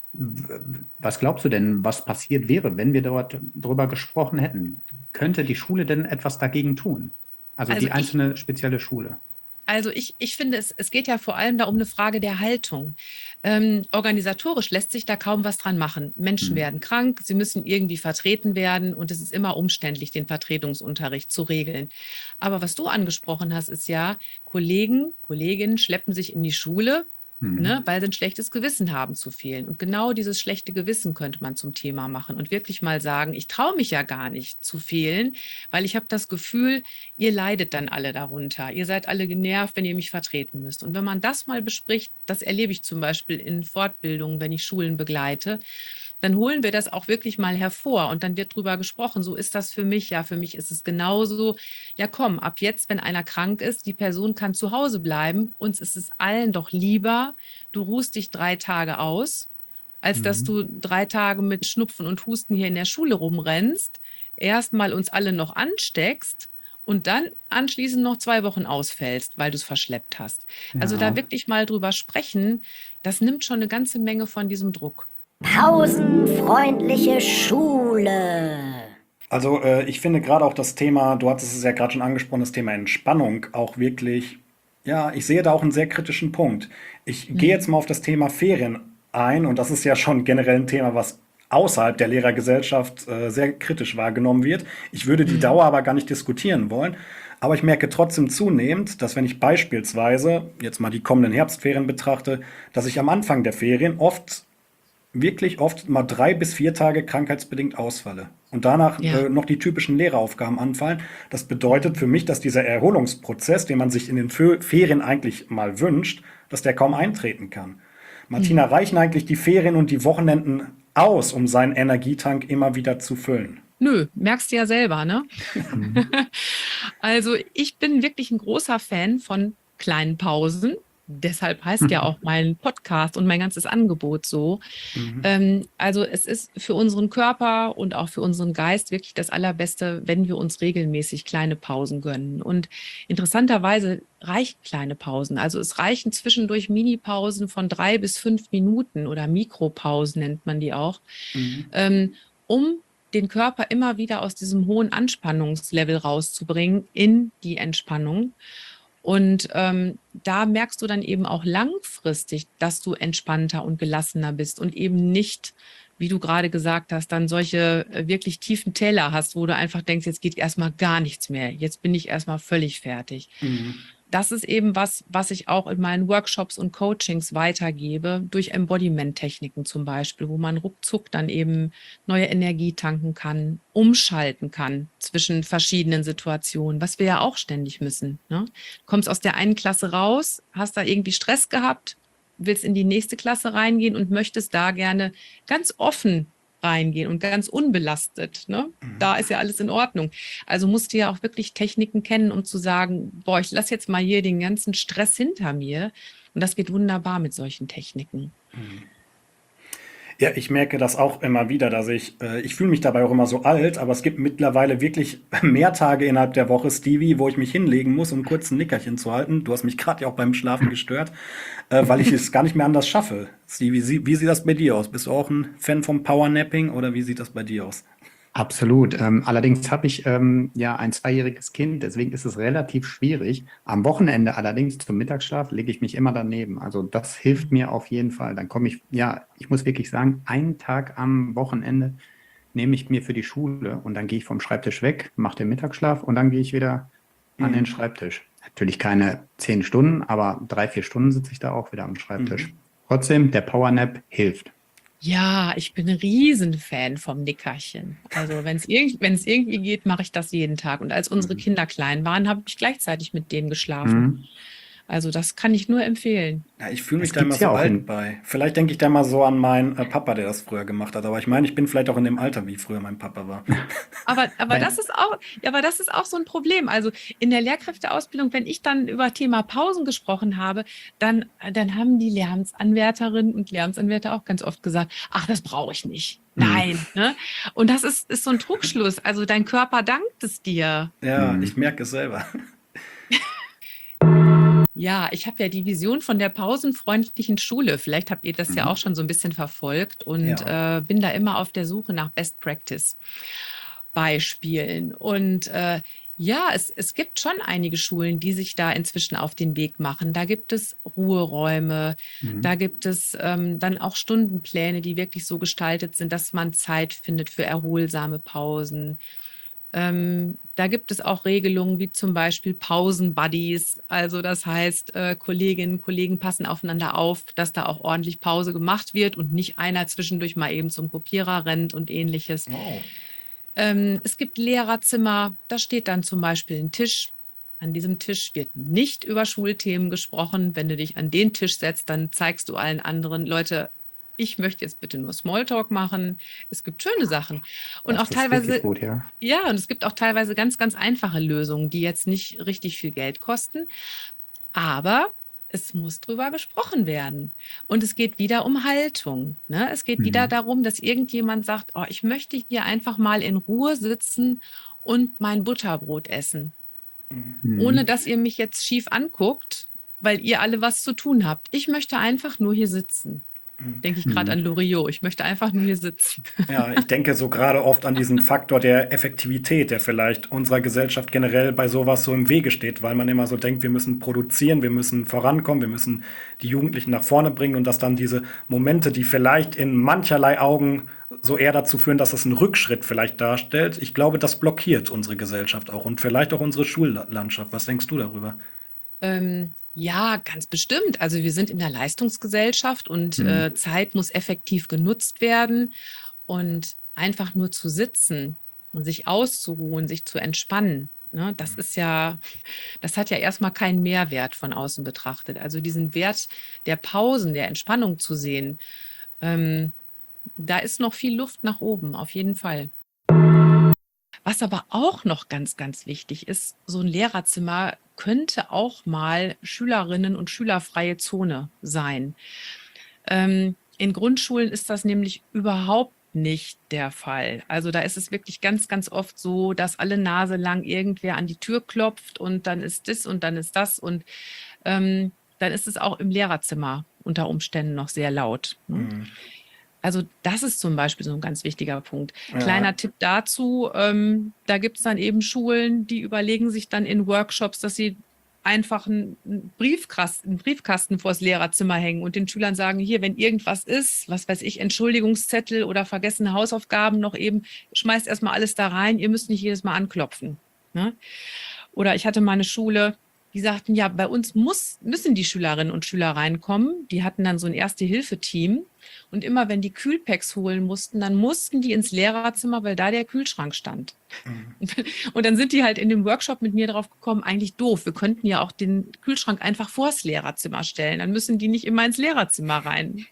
w- Was glaubst du denn, was passiert wäre, wenn wir dort drüber gesprochen hätten? Könnte die Schule denn etwas dagegen tun? Also Also die ich, einzelne spezielle Schule. Also ich, ich finde, es, es geht ja vor allem da um eine Frage der Haltung. Ähm, organisatorisch lässt sich da kaum was dran machen. Menschen Hm. werden krank, sie müssen irgendwie vertreten werden und es ist immer umständlich, den Vertretungsunterricht zu regeln. Aber was du angesprochen hast, ist ja, Kollegen, Kolleginnen schleppen sich in die Schule, Hm. ne, weil sie ein schlechtes Gewissen haben zu fehlen. Und genau dieses schlechte Gewissen könnte man zum Thema machen und wirklich mal sagen, ich traue mich ja gar nicht zu fehlen, weil ich habe das Gefühl, ihr leidet dann alle darunter. Ihr seid alle genervt, wenn ihr mich vertreten müsst. Und wenn man das mal bespricht, das erlebe ich zum Beispiel in Fortbildungen, wenn ich Schulen begleite, dann holen wir das auch wirklich mal hervor und dann wird drüber gesprochen. So ist das für mich. Ja, für mich ist es genauso. Ja, komm, ab jetzt, wenn einer krank ist, die Person kann zu Hause bleiben. Uns ist es allen doch lieber, du ruhst dich drei Tage aus, als dass Mhm. du drei Tage mit Schnupfen und Husten hier in der Schule rumrennst, erstmal uns alle noch ansteckst und dann anschließend noch zwei Wochen ausfällst, weil du es verschleppt hast. Also da Ja. wirklich mal drüber sprechen, das nimmt schon eine ganze Menge von diesem Druck. Pausenfreundliche Schule. Also äh, ich finde gerade auch das Thema, du hattest es ja gerade schon angesprochen, das Thema Entspannung auch wirklich, ja, ich sehe da auch einen sehr kritischen Punkt. Ich gehe jetzt mal auf das Thema Ferien ein und das ist ja schon generell ein Thema, was außerhalb der Lehrergesellschaft äh, sehr kritisch wahrgenommen wird. Ich würde die Dauer aber gar nicht diskutieren wollen. Aber ich merke trotzdem zunehmend, dass wenn ich beispielsweise jetzt mal die kommenden Herbstferien betrachte, dass ich am Anfang der Ferien oft wirklich oft mal drei bis vier Tage krankheitsbedingt ausfalle und danach Ja. äh, noch die typischen Lehreraufgaben anfallen. Das bedeutet für mich, dass dieser Erholungsprozess, den man sich in den Fö- Ferien eigentlich mal wünscht, dass der kaum eintreten kann. Martina, reichen eigentlich die Ferien und die Wochenenden aus, um seinen Energietank immer wieder zu füllen? Nö, merkst du ja selber, ne? Mhm. Also ich bin wirklich ein großer Fan von kleinen Pausen. Deshalb heißt ja auch mein Podcast und mein ganzes Angebot so. Ähm, also es ist für unseren Körper und auch für unseren Geist wirklich das Allerbeste, wenn wir uns regelmäßig kleine Pausen gönnen. Und interessanterweise reichen kleine Pausen. Also es reichen zwischendurch Minipausen von drei bis fünf Minuten oder Mikropausen nennt man die auch, ähm, um den Körper immer wieder aus diesem hohen Anspannungslevel rauszubringen in die Entspannung. Und ähm, da merkst du dann eben auch langfristig, dass du entspannter und gelassener bist und eben nicht, wie du gerade gesagt hast, dann solche äh, wirklich tiefen Täler hast, wo du einfach denkst, jetzt geht erstmal gar nichts mehr. Jetzt bin ich erstmal völlig fertig. Das ist eben was, was ich auch in meinen Workshops und Coachings weitergebe, durch Embodiment-Techniken zum Beispiel, wo man ruckzuck dann eben neue Energie tanken kann, umschalten kann zwischen verschiedenen Situationen, was wir ja auch ständig müssen. Ne? Du kommst aus der einen Klasse raus, hast da irgendwie Stress gehabt, willst in die nächste Klasse reingehen und möchtest da gerne ganz offen reingehen und ganz unbelastet. Ne? Da ist ja alles in Ordnung. Also musst du ja auch wirklich Techniken kennen, um zu sagen, boah, ich lasse jetzt mal hier den ganzen Stress hinter mir. Und das geht wunderbar mit solchen Techniken. Ja, ich merke das auch immer wieder, dass ich, äh, ich fühle mich dabei auch immer so alt, aber es gibt mittlerweile wirklich mehr Tage innerhalb der Woche, Stevie, wo ich mich hinlegen muss, um kurz ein Nickerchen zu halten. Du hast mich gerade ja auch beim Schlafen gestört, äh, weil ich es gar nicht mehr anders schaffe. Stevie, wie, wie sieht das bei dir aus? Bist du auch ein Fan vom Powernapping oder wie sieht das bei dir aus? Absolut. Ähm, allerdings habe ich ähm, ja ein zweijähriges Kind, deswegen ist es relativ schwierig. Am Wochenende allerdings zum Mittagsschlaf lege ich mich immer daneben. Also das hilft mir auf jeden Fall. Dann komme ich, ja, ich muss wirklich sagen, einen Tag am Wochenende nehme ich mir für die Schule und dann gehe ich vom Schreibtisch weg, mache den Mittagsschlaf und dann gehe ich wieder an den Schreibtisch. Natürlich keine zehn Stunden, aber drei, vier Stunden sitze ich da auch wieder am Schreibtisch. Trotzdem, der Powernap hilft. Ja, ich bin ein Riesenfan vom Nickerchen. Also wenn es irgend, wenn es irgendwie geht, mache ich das jeden Tag. Und als unsere Kinder klein waren, habe ich gleichzeitig mit denen geschlafen. Mhm. Also das kann ich nur empfehlen. Ja, ich fühle mich Das da immer gibt's so ja auch alt in- bei. Vielleicht denke ich da mal so an meinen äh, Papa, der das früher gemacht hat. Aber ich meine, ich bin vielleicht auch in dem Alter, wie früher mein Papa war. Aber, aber Wenn- das ist auch, ja, aber das ist auch so ein Problem. Also in der Lehrkräfteausbildung, wenn ich dann über Thema Pausen gesprochen habe, dann, dann haben die Lehramtsanwärterinnen und Lehramtsanwärter auch ganz oft gesagt, ach, das brauche ich nicht. Nein. Ne? Und das ist, ist so ein Trugschluss. Also dein Körper dankt es dir. Ja, ich merke es selber. Ja, ich habe ja die Vision von der pausenfreundlichen Schule. Vielleicht habt ihr das ja auch schon so ein bisschen verfolgt und Ja. äh, bin da immer auf der Suche nach Best Practice Beispielen. Und äh, Ja, es, es gibt schon einige Schulen, die sich da inzwischen auf den Weg machen. Da gibt es Ruheräume, da Mhm. gibt es ähm, dann auch Stundenpläne, die wirklich so gestaltet sind, dass man Zeit findet für erholsame Pausen. Ähm, da gibt es auch Regelungen wie zum Beispiel Pausen-Buddies. Also das heißt, äh, Kolleginnen und Kollegen passen aufeinander auf, dass da auch ordentlich Pause gemacht wird und nicht einer zwischendurch mal eben zum Kopierer rennt und ähnliches. Oh. Ähm, es gibt Lehrerzimmer, da steht dann zum Beispiel ein Tisch. An diesem Tisch wird nicht über Schulthemen gesprochen. Wenn du dich an den Tisch setzt, dann zeigst du allen anderen, Leute, ich möchte jetzt bitte nur Smalltalk machen. Es gibt schöne Sachen. Und auch Das ist wirklich teilweise, gut, ja. ja, und es gibt auch teilweise ganz, ganz einfache Lösungen, die jetzt nicht richtig viel Geld kosten. Aber es muss drüber gesprochen werden. Und es geht wieder um Haltung. Ne? Es geht wieder Mhm. darum, dass irgendjemand sagt, oh, ich möchte hier einfach mal in Ruhe sitzen und mein Butterbrot essen, ohne Mhm. dass ihr mich jetzt schief anguckt, weil ihr alle was zu tun habt. Ich möchte einfach nur hier sitzen. Denke ich gerade an Mhm. Loriot. Ich möchte einfach nur hier sitzen. Ja, ich denke so gerade oft an diesen Faktor der Effektivität, der vielleicht unserer Gesellschaft generell bei sowas so im Wege steht, weil man immer so denkt, wir müssen produzieren, wir müssen vorankommen, wir müssen die Jugendlichen nach vorne bringen und dass dann diese Momente, die vielleicht in mancherlei Augen so eher dazu führen, dass es einen Rückschritt vielleicht darstellt, ich glaube, das blockiert unsere Gesellschaft auch und vielleicht auch unsere Schullandschaft. Was denkst du darüber? Ähm, ja, ganz bestimmt. Also wir sind in der Leistungsgesellschaft und Mhm. äh, Zeit muss effektiv genutzt werden. Und einfach nur zu sitzen und sich auszuruhen, sich zu entspannen, ne, das ist ja, das hat ja erstmal keinen Mehrwert von außen betrachtet. Also diesen Wert der Pausen, der Entspannung zu sehen, ähm, da ist noch viel Luft nach oben, auf jeden Fall. Was aber auch noch ganz, ganz wichtig ist, so ein Lehrerzimmer könnte auch mal Schülerinnen und schülerfreie Zone sein. Ähm, in Grundschulen ist das nämlich überhaupt nicht der Fall. Also da ist es wirklich ganz, ganz oft so, dass alle Nase lang irgendwer an die Tür klopft und dann ist das und dann ist das und ähm, dann ist es auch im Lehrerzimmer unter Umständen noch sehr laut. Ne? Mhm. Also das ist zum Beispiel so ein ganz wichtiger Punkt. Ja, Kleiner Tipp dazu, ähm, da gibt es dann eben Schulen, die überlegen sich dann in Workshops, dass sie einfach einen Briefkasten, einen Briefkasten vors Lehrerzimmer hängen und den Schülern sagen, hier, wenn irgendwas ist, was weiß ich, Entschuldigungszettel oder vergessene Hausaufgaben noch eben, schmeißt erstmal alles da rein, ihr müsst nicht jedes Mal anklopfen. Ne? Oder ich hatte mal eine Schule, die sagten, ja, bei uns muss, müssen die Schülerinnen und Schüler reinkommen. Die hatten dann so ein Erste-Hilfe-Team. Und immer wenn die Kühlpacks holen mussten, dann mussten die ins Lehrerzimmer, weil da der Kühlschrank stand. Und dann sind die halt in dem Workshop mit mir drauf gekommen, eigentlich doof. Wir könnten ja auch den Kühlschrank einfach vors Lehrerzimmer stellen. Dann müssen die nicht immer ins Lehrerzimmer rein.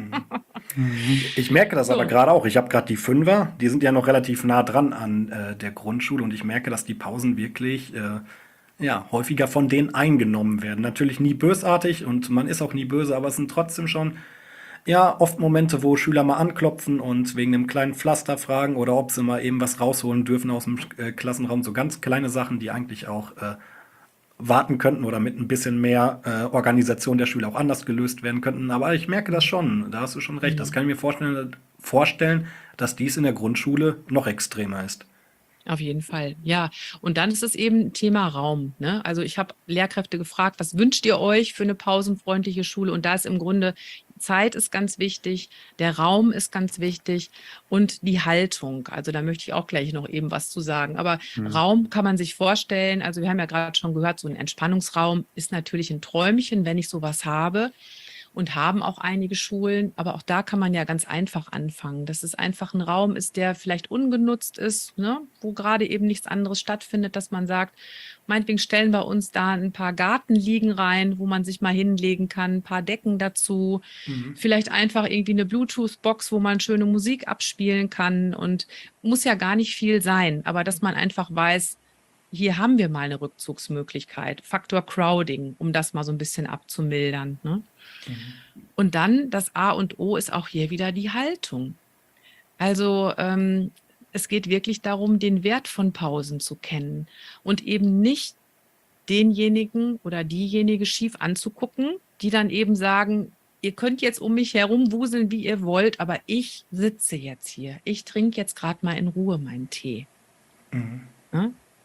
Mhm. ich merke das aber So. gerade auch. Ich habe gerade die Fünfer, die sind ja noch relativ nah dran an äh, der Grundschule und ich merke, dass die Pausen wirklich äh, ja, häufiger von denen eingenommen werden. Natürlich nie bösartig und man ist auch nie böse, aber es sind trotzdem schon ja, oft Momente, wo Schüler mal anklopfen und wegen einem kleinen Pflaster fragen oder ob sie mal eben was rausholen dürfen aus dem äh, Klassenraum. So ganz kleine Sachen, die eigentlich auch äh, warten könnten oder mit ein bisschen mehr äh, Organisation der Schüler auch anders gelöst werden könnten. Aber ich merke das schon, da hast du schon recht. Das Mhm. kann ich mir vorstellen, vorstellen, dass dies in der Grundschule noch extremer ist. Auf jeden Fall, ja. Und dann ist es eben Thema Raum. Ne? Also ich habe Lehrkräfte gefragt, was wünscht ihr euch für eine pausenfreundliche Schule? Und da ist im Grunde Zeit ist ganz wichtig, der Raum ist ganz wichtig und die Haltung. Also da möchte ich auch gleich noch eben was zu sagen. Aber Mhm. Raum kann man sich vorstellen. Also wir haben ja gerade schon gehört, so ein Entspannungsraum ist natürlich ein Träumchen, wenn ich sowas habe. Und haben auch einige Schulen. Aber auch da kann man ja ganz einfach anfangen, dass es einfach ein Raum ist, der vielleicht ungenutzt ist, ne? Wo gerade eben nichts anderes stattfindet, dass man sagt, meinetwegen stellen wir uns da ein paar Gartenliegen rein, wo man sich mal hinlegen kann, ein paar Decken dazu, Mhm. vielleicht einfach irgendwie eine Bluetooth-Box, wo man schöne Musik abspielen kann und muss ja gar nicht viel sein, aber dass man einfach weiß, hier haben wir mal eine Rückzugsmöglichkeit. Faktor Crowding, um das mal so ein bisschen abzumildern. Ne? Und dann das A und O ist auch hier wieder die Haltung. Also ähm, es geht wirklich darum, den Wert von Pausen zu kennen und eben nicht denjenigen oder diejenige schief anzugucken, die dann eben sagen, ihr könnt jetzt um mich herum wuseln, wie ihr wollt, aber ich sitze jetzt hier. Ich trinke jetzt gerade mal in Ruhe meinen Tee. Ne?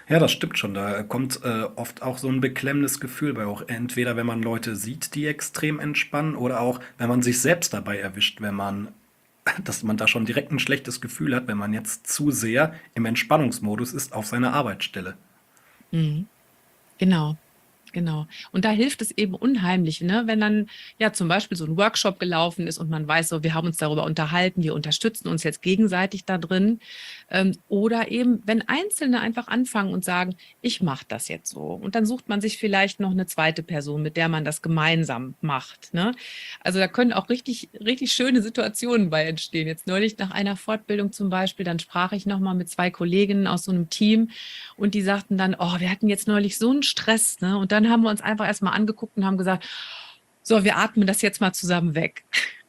Ja, das stimmt schon. Da kommt äh, oft auch so ein beklemmendes Gefühl bei auch. Entweder wenn man Leute sieht, die extrem entspannen, oder auch wenn man sich selbst dabei erwischt, wenn man, dass man da schon direkt ein schlechtes Gefühl hat, wenn man jetzt zu sehr im Entspannungsmodus ist auf seiner Arbeitsstelle. Mhm. Genau. Genau. Und da hilft es eben unheimlich, ne? Wenn dann ja zum Beispiel so ein Workshop gelaufen ist und man weiß so, wir haben uns darüber unterhalten, wir unterstützen uns jetzt gegenseitig da drin. Ähm, oder eben, wenn Einzelne einfach anfangen und sagen, ich mache das jetzt so. Und dann sucht man sich vielleicht noch eine zweite Person, mit der man das gemeinsam macht, ne? Also da können auch richtig, richtig schöne Situationen bei entstehen. Jetzt neulich nach einer Fortbildung zum Beispiel, dann sprach ich nochmal mit zwei Kolleginnen aus so einem Team und die sagten dann, oh, wir hatten jetzt neulich so einen Stress, ne? Und dann haben wir uns einfach erstmal angeguckt und haben gesagt, so, wir atmen das jetzt mal zusammen weg.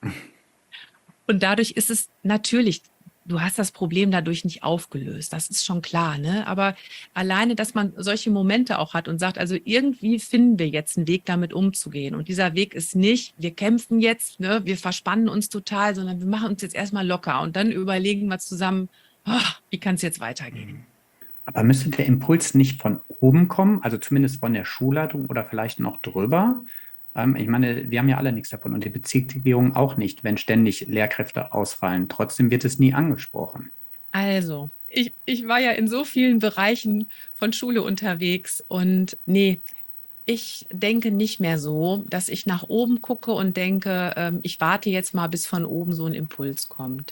Und dadurch ist es natürlich, du hast das Problem dadurch nicht aufgelöst, das ist schon klar, ne? Aber alleine, dass man solche Momente auch hat und sagt, also irgendwie finden wir jetzt einen Weg, damit umzugehen. Und dieser Weg ist nicht, wir kämpfen jetzt, ne, wir verspannen uns total, sondern wir machen uns jetzt erstmal locker und dann überlegen wir zusammen, oh, wie kann es jetzt weitergehen? Aber müsste der Impuls nicht von oben kommen, also zumindest von der Schulleitung oder vielleicht noch drüber? Ähm, ich meine, wir haben ja alle nichts davon und die Bezirksregierung auch nicht, wenn ständig Lehrkräfte ausfallen. Trotzdem wird es nie angesprochen. Also, ich, ich war ja in so vielen Bereichen von Schule unterwegs und nee, ich denke nicht mehr so, dass ich nach oben gucke und denke, ähm, ich warte jetzt mal, bis von oben so ein Impuls kommt,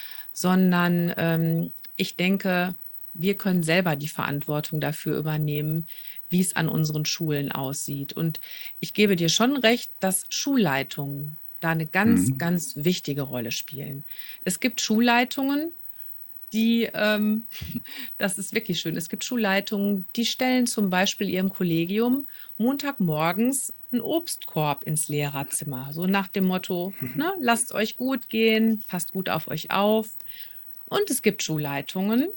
sondern ähm, ich denke, wir können selber die Verantwortung dafür übernehmen, wie es an unseren Schulen aussieht. Und ich gebe dir schon recht, dass Schulleitungen da eine ganz, Mhm. ganz wichtige Rolle spielen. Es gibt Schulleitungen, die, ähm, das ist wirklich schön. Es gibt Schulleitungen, die stellen zum Beispiel ihrem Kollegium Montagmorgens einen Obstkorb ins Lehrerzimmer. So nach dem Motto, ne, lasst euch gut gehen, passt gut auf euch auf. Und es gibt Schulleitungen,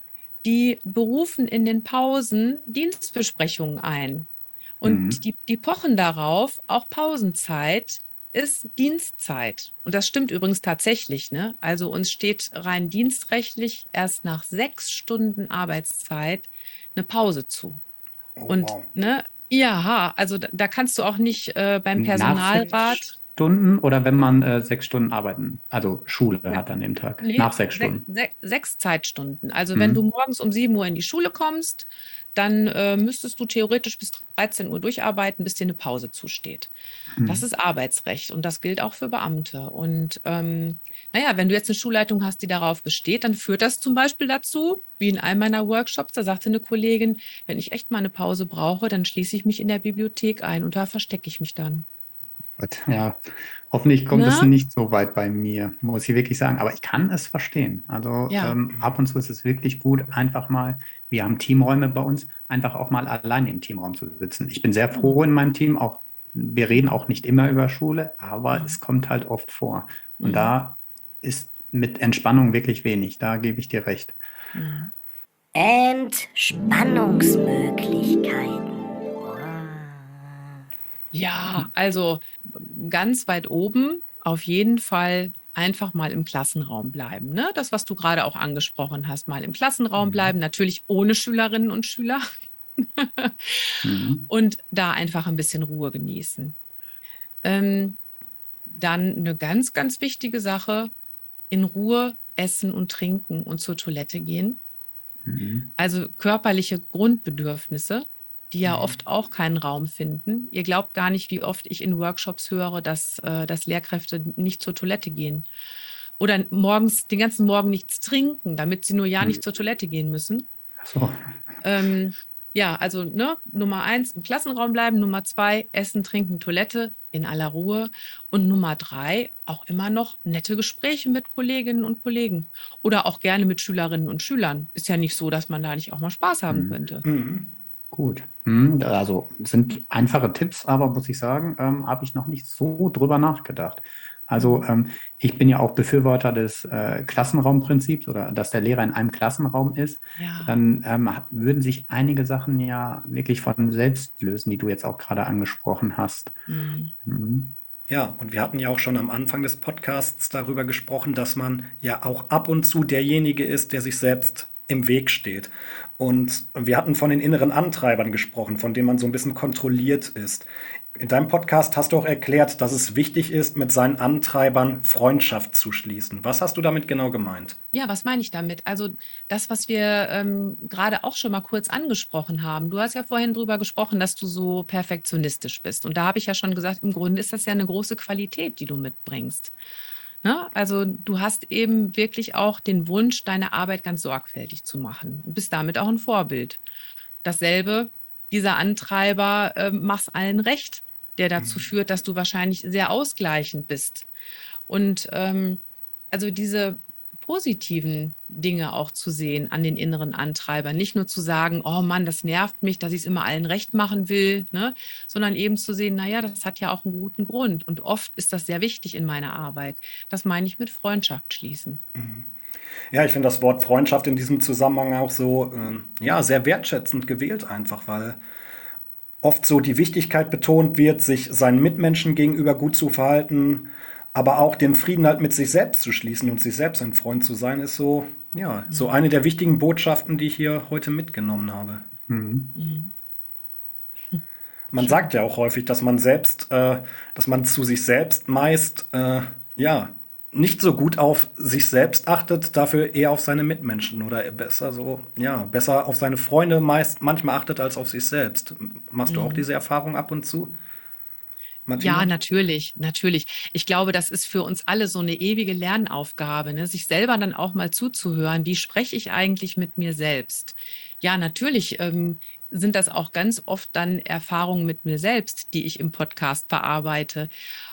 die berufen in den Pausen Dienstbesprechungen ein. Und Mhm. die, die pochen darauf, auch Pausenzeit ist Dienstzeit. Und das stimmt übrigens tatsächlich, ne? Also uns steht rein dienstrechtlich erst nach sechs Stunden Arbeitszeit eine Pause zu. Oh, Und wow. ne, ja, also da, da kannst du auch nicht äh, beim Nach Personalrat. sechs Stunden oder wenn man äh, sechs Stunden arbeiten, also Schule hat an dem Tag, Nee, nach sechs sech, Stunden. sech, sechs Zeitstunden. Also wenn du Mhm. morgens um sieben Uhr in die Schule kommst, dann äh, müsstest du theoretisch bis dreizehn Uhr durcharbeiten, bis dir eine Pause zusteht. Das Mhm. ist Arbeitsrecht und das gilt auch für Beamte. Und ähm, naja, wenn du jetzt eine Schulleitung hast, die darauf besteht, dann führt das zum Beispiel dazu, wie in einem meiner Workshops, da sagte eine Kollegin, wenn ich echt mal eine Pause brauche, dann schließe ich mich in der Bibliothek ein und da verstecke ich mich dann. Gut, ja, hoffentlich kommt es Ne? nicht so weit bei mir, muss ich wirklich sagen. Aber ich kann es verstehen. Also Ja. ähm, ab und zu ist es wirklich gut, einfach mal, wir haben Teamräume bei uns, einfach auch mal allein im Teamraum zu sitzen. Ich bin sehr froh in meinem Team, auch wir reden auch nicht immer über Schule, aber Mhm. es kommt halt oft vor. Und Mhm. da ist mit Entspannung wirklich wenig, da gebe ich dir recht. Mhm. Entspannungsmöglichkeiten. Ja, also ganz weit oben auf jeden Fall einfach mal im Klassenraum bleiben. Ne? Das, was du gerade auch angesprochen hast, mal im Klassenraum bleiben, natürlich ohne Schülerinnen und Schüler Mhm. und da einfach ein bisschen Ruhe genießen. Ähm, dann eine ganz, ganz wichtige Sache, in Ruhe essen und trinken und zur Toilette gehen. Mhm. Also körperliche Grundbedürfnisse, die ja oft auch keinen Raum finden. Ihr glaubt gar nicht, wie oft ich in Workshops höre, dass, äh, dass Lehrkräfte nicht zur Toilette gehen. Oder morgens den ganzen Morgen nichts trinken, damit sie nur ja Mhm. nicht zur Toilette gehen müssen. So. Ähm, ja, also ne, Nummer eins, im Klassenraum bleiben. Nummer zwei, Essen, Trinken, Toilette in aller Ruhe. Und Nummer drei, auch immer noch nette Gespräche mit Kolleginnen und Kollegen. Oder auch gerne mit Schülerinnen und Schülern. Ist ja nicht so, dass man da nicht auch mal Spaß haben Mhm. könnte. Mhm. Gut. Hm, also sind einfache Tipps, aber muss ich sagen, ähm, habe ich noch nicht so drüber nachgedacht. Also Mhm. ähm, ich bin ja auch Befürworter des äh, Klassenraumprinzips oder dass der Lehrer in einem Klassenraum ist. Ja. Dann ähm, würden sich einige Sachen ja wirklich von selbst lösen, die du jetzt auch gerade angesprochen hast. Mhm. Mhm. Ja, und wir hatten ja auch schon am Anfang des Podcasts darüber gesprochen, dass man ja auch ab und zu derjenige ist, der sich selbst im Weg steht. Und wir hatten von den inneren Antreibern gesprochen, von denen man so ein bisschen kontrolliert ist. In deinem Podcast hast du auch erklärt, dass es wichtig ist, mit seinen Antreibern Freundschaft zu schließen. Was hast du damit genau gemeint? Ja, was meine ich damit? Also das, was wir ähm, gerade auch schon mal kurz angesprochen haben. Du hast ja vorhin drüber gesprochen, dass du so perfektionistisch bist. Und da habe ich ja schon gesagt, im Grunde ist das ja eine große Qualität, die du mitbringst. Ne? Also du hast eben wirklich auch den Wunsch, deine Arbeit ganz sorgfältig zu machen. Du bist damit auch ein Vorbild. Dasselbe, dieser Antreiber, äh, mach's allen recht, der dazu führt, dass du wahrscheinlich sehr ausgleichend bist. Und ähm, also diese positiven Dinge auch zu sehen an den inneren Antreibern. Nicht nur zu sagen, oh Mann, das nervt mich, dass ich es immer allen recht machen will, ne? Sondern eben zu sehen, naja, das hat ja auch einen guten Grund. Und oft ist das sehr wichtig in meiner Arbeit. Das meine ich mit Freundschaft schließen. Ja, ich finde das Wort Freundschaft in diesem Zusammenhang auch so, ähm, ja, sehr wertschätzend gewählt einfach, weil oft so die Wichtigkeit betont wird, sich seinen Mitmenschen gegenüber gut zu verhalten, aber auch den Frieden halt mit sich selbst zu schließen und sich selbst ein Freund zu sein, ist so, ja, so eine der wichtigen Botschaften, die ich hier heute mitgenommen habe. Mhm. Mhm. Man sagt ja auch häufig, dass man selbst, äh, dass man zu sich selbst meist, äh, ja, nicht so gut auf sich selbst achtet, dafür eher auf seine Mitmenschen oder besser so, ja, besser auf seine Freunde meist manchmal achtet als auf sich selbst. Machst du auch Mhm. diese Erfahrung ab und zu, Ja, Martina? natürlich, natürlich. Ich glaube, das ist für uns alle so eine ewige Lernaufgabe, ne? Sich selber dann auch mal zuzuhören. Wie spreche ich eigentlich mit mir selbst? Ja, natürlich ähm, sind das auch ganz oft dann Erfahrungen mit mir selbst, die ich im Podcast verarbeite.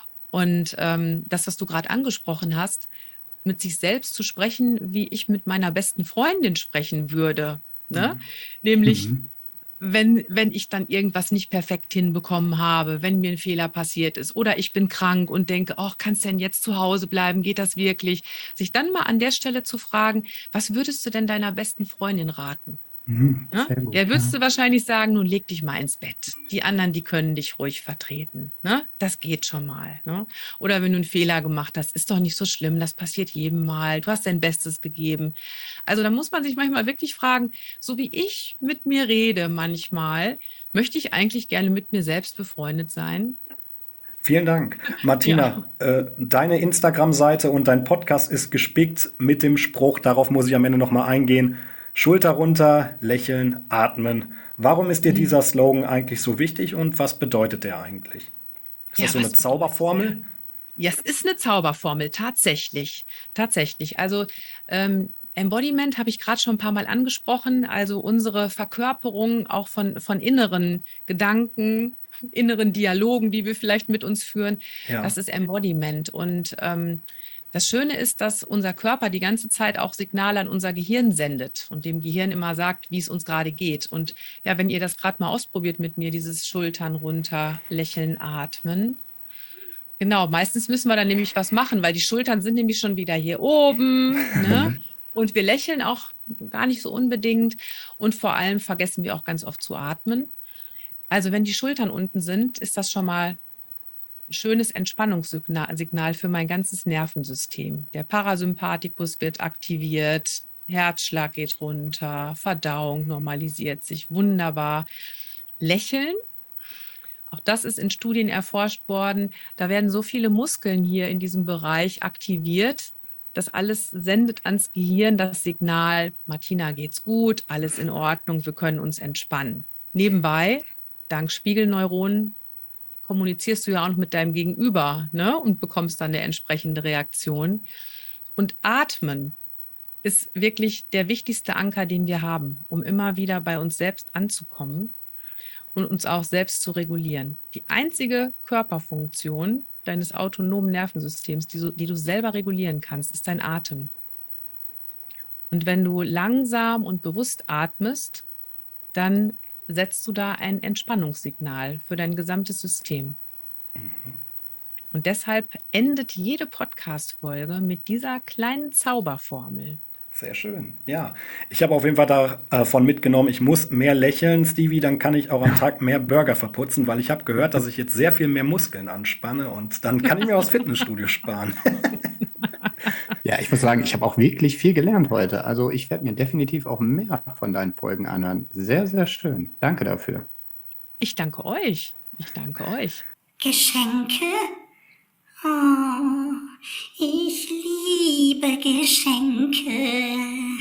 Und ähm, das, was du gerade angesprochen hast, mit sich selbst zu sprechen, wie ich mit meiner besten Freundin sprechen würde, ne? Nämlich, Mhm. wenn, wenn ich dann irgendwas nicht perfekt hinbekommen habe, wenn mir ein Fehler passiert ist oder ich bin krank und denke, ach, kannst du denn jetzt zu Hause bleiben? Geht das wirklich? Sich dann mal an der Stelle zu fragen, was würdest du denn deiner besten Freundin raten? Mhm. Ne? Sehr gut. Der Ja. würdest du wahrscheinlich sagen, nun leg dich mal ins Bett. Die anderen, die können dich ruhig vertreten. Ne? Das geht schon mal. Ne? Oder wenn du einen Fehler gemacht hast, ist doch nicht so schlimm, das passiert jedem Mal. Du hast dein Bestes gegeben. Also da muss man sich manchmal wirklich fragen, so wie ich mit mir rede manchmal, möchte ich eigentlich gerne mit mir selbst befreundet sein? Vielen Dank. Ja. Martina, äh, deine Instagram-Seite und dein Podcast ist gespickt mit dem Spruch, darauf muss ich am Ende nochmal eingehen, Schulter runter, lächeln, atmen. Warum ist dir dieser Slogan eigentlich so wichtig und was bedeutet der eigentlich? Ist Ja, das so eine was bedeutet der? Zauberformel? Ja, es ist eine Zauberformel, tatsächlich. Tatsächlich. Also ähm, Embodiment habe ich gerade schon ein paar Mal angesprochen. Also unsere Verkörperung auch von, von inneren Gedanken, inneren Dialogen, die wir vielleicht mit uns führen, Ja. das ist Embodiment. Und ähm, das Schöne ist, dass unser Körper die ganze Zeit auch Signale an unser Gehirn sendet und dem Gehirn immer sagt, wie es uns gerade geht. Und ja, wenn ihr das gerade mal ausprobiert mit mir, dieses Schultern runter, lächeln, atmen. Genau, meistens müssen wir dann nämlich was machen, weil die Schultern sind nämlich schon wieder hier oben, ne? Und wir lächeln auch gar nicht so unbedingt. Und vor allem vergessen wir auch ganz oft zu atmen. Also wenn die Schultern unten sind, ist das schon mal ein schönes Entspannungssignal Signal für mein ganzes Nervensystem. Der Parasympathikus wird aktiviert, Herzschlag geht runter, Verdauung normalisiert sich wunderbar. Lächeln, auch das ist in Studien erforscht worden. Da werden so viele Muskeln hier in diesem Bereich aktiviert. Das alles sendet ans Gehirn das Signal, Martina geht's gut, alles in Ordnung, wir können uns entspannen. Nebenbei, dank Spiegelneuronen, kommunizierst du ja auch noch mit deinem Gegenüber, ne? Und bekommst dann eine entsprechende Reaktion. Und Atmen ist wirklich der wichtigste Anker, den wir haben, um immer wieder bei uns selbst anzukommen und uns auch selbst zu regulieren. Die einzige Körperfunktion deines autonomen Nervensystems, die, so, die du selber regulieren kannst, ist dein Atem. Und wenn du langsam und bewusst atmest, dann setzt du da ein Entspannungssignal für dein gesamtes System. Und deshalb endet jede Podcast-Folge mit dieser kleinen Zauberformel. Sehr schön. Ja, ich habe auf jeden Fall davon mitgenommen, ich muss mehr lächeln, Stevie, dann kann ich auch am Tag mehr Burger verputzen, weil ich habe gehört, dass ich jetzt sehr viel mehr Muskeln anspanne und dann kann ich mir aus Fitnessstudio sparen. Ja, ich muss sagen, ich habe auch wirklich viel gelernt heute. Also ich werde mir definitiv auch mehr von deinen Folgen anhören. Sehr, sehr schön. Danke dafür. Ich danke euch. Ich danke euch. Geschenke? Oh, ich liebe Geschenke.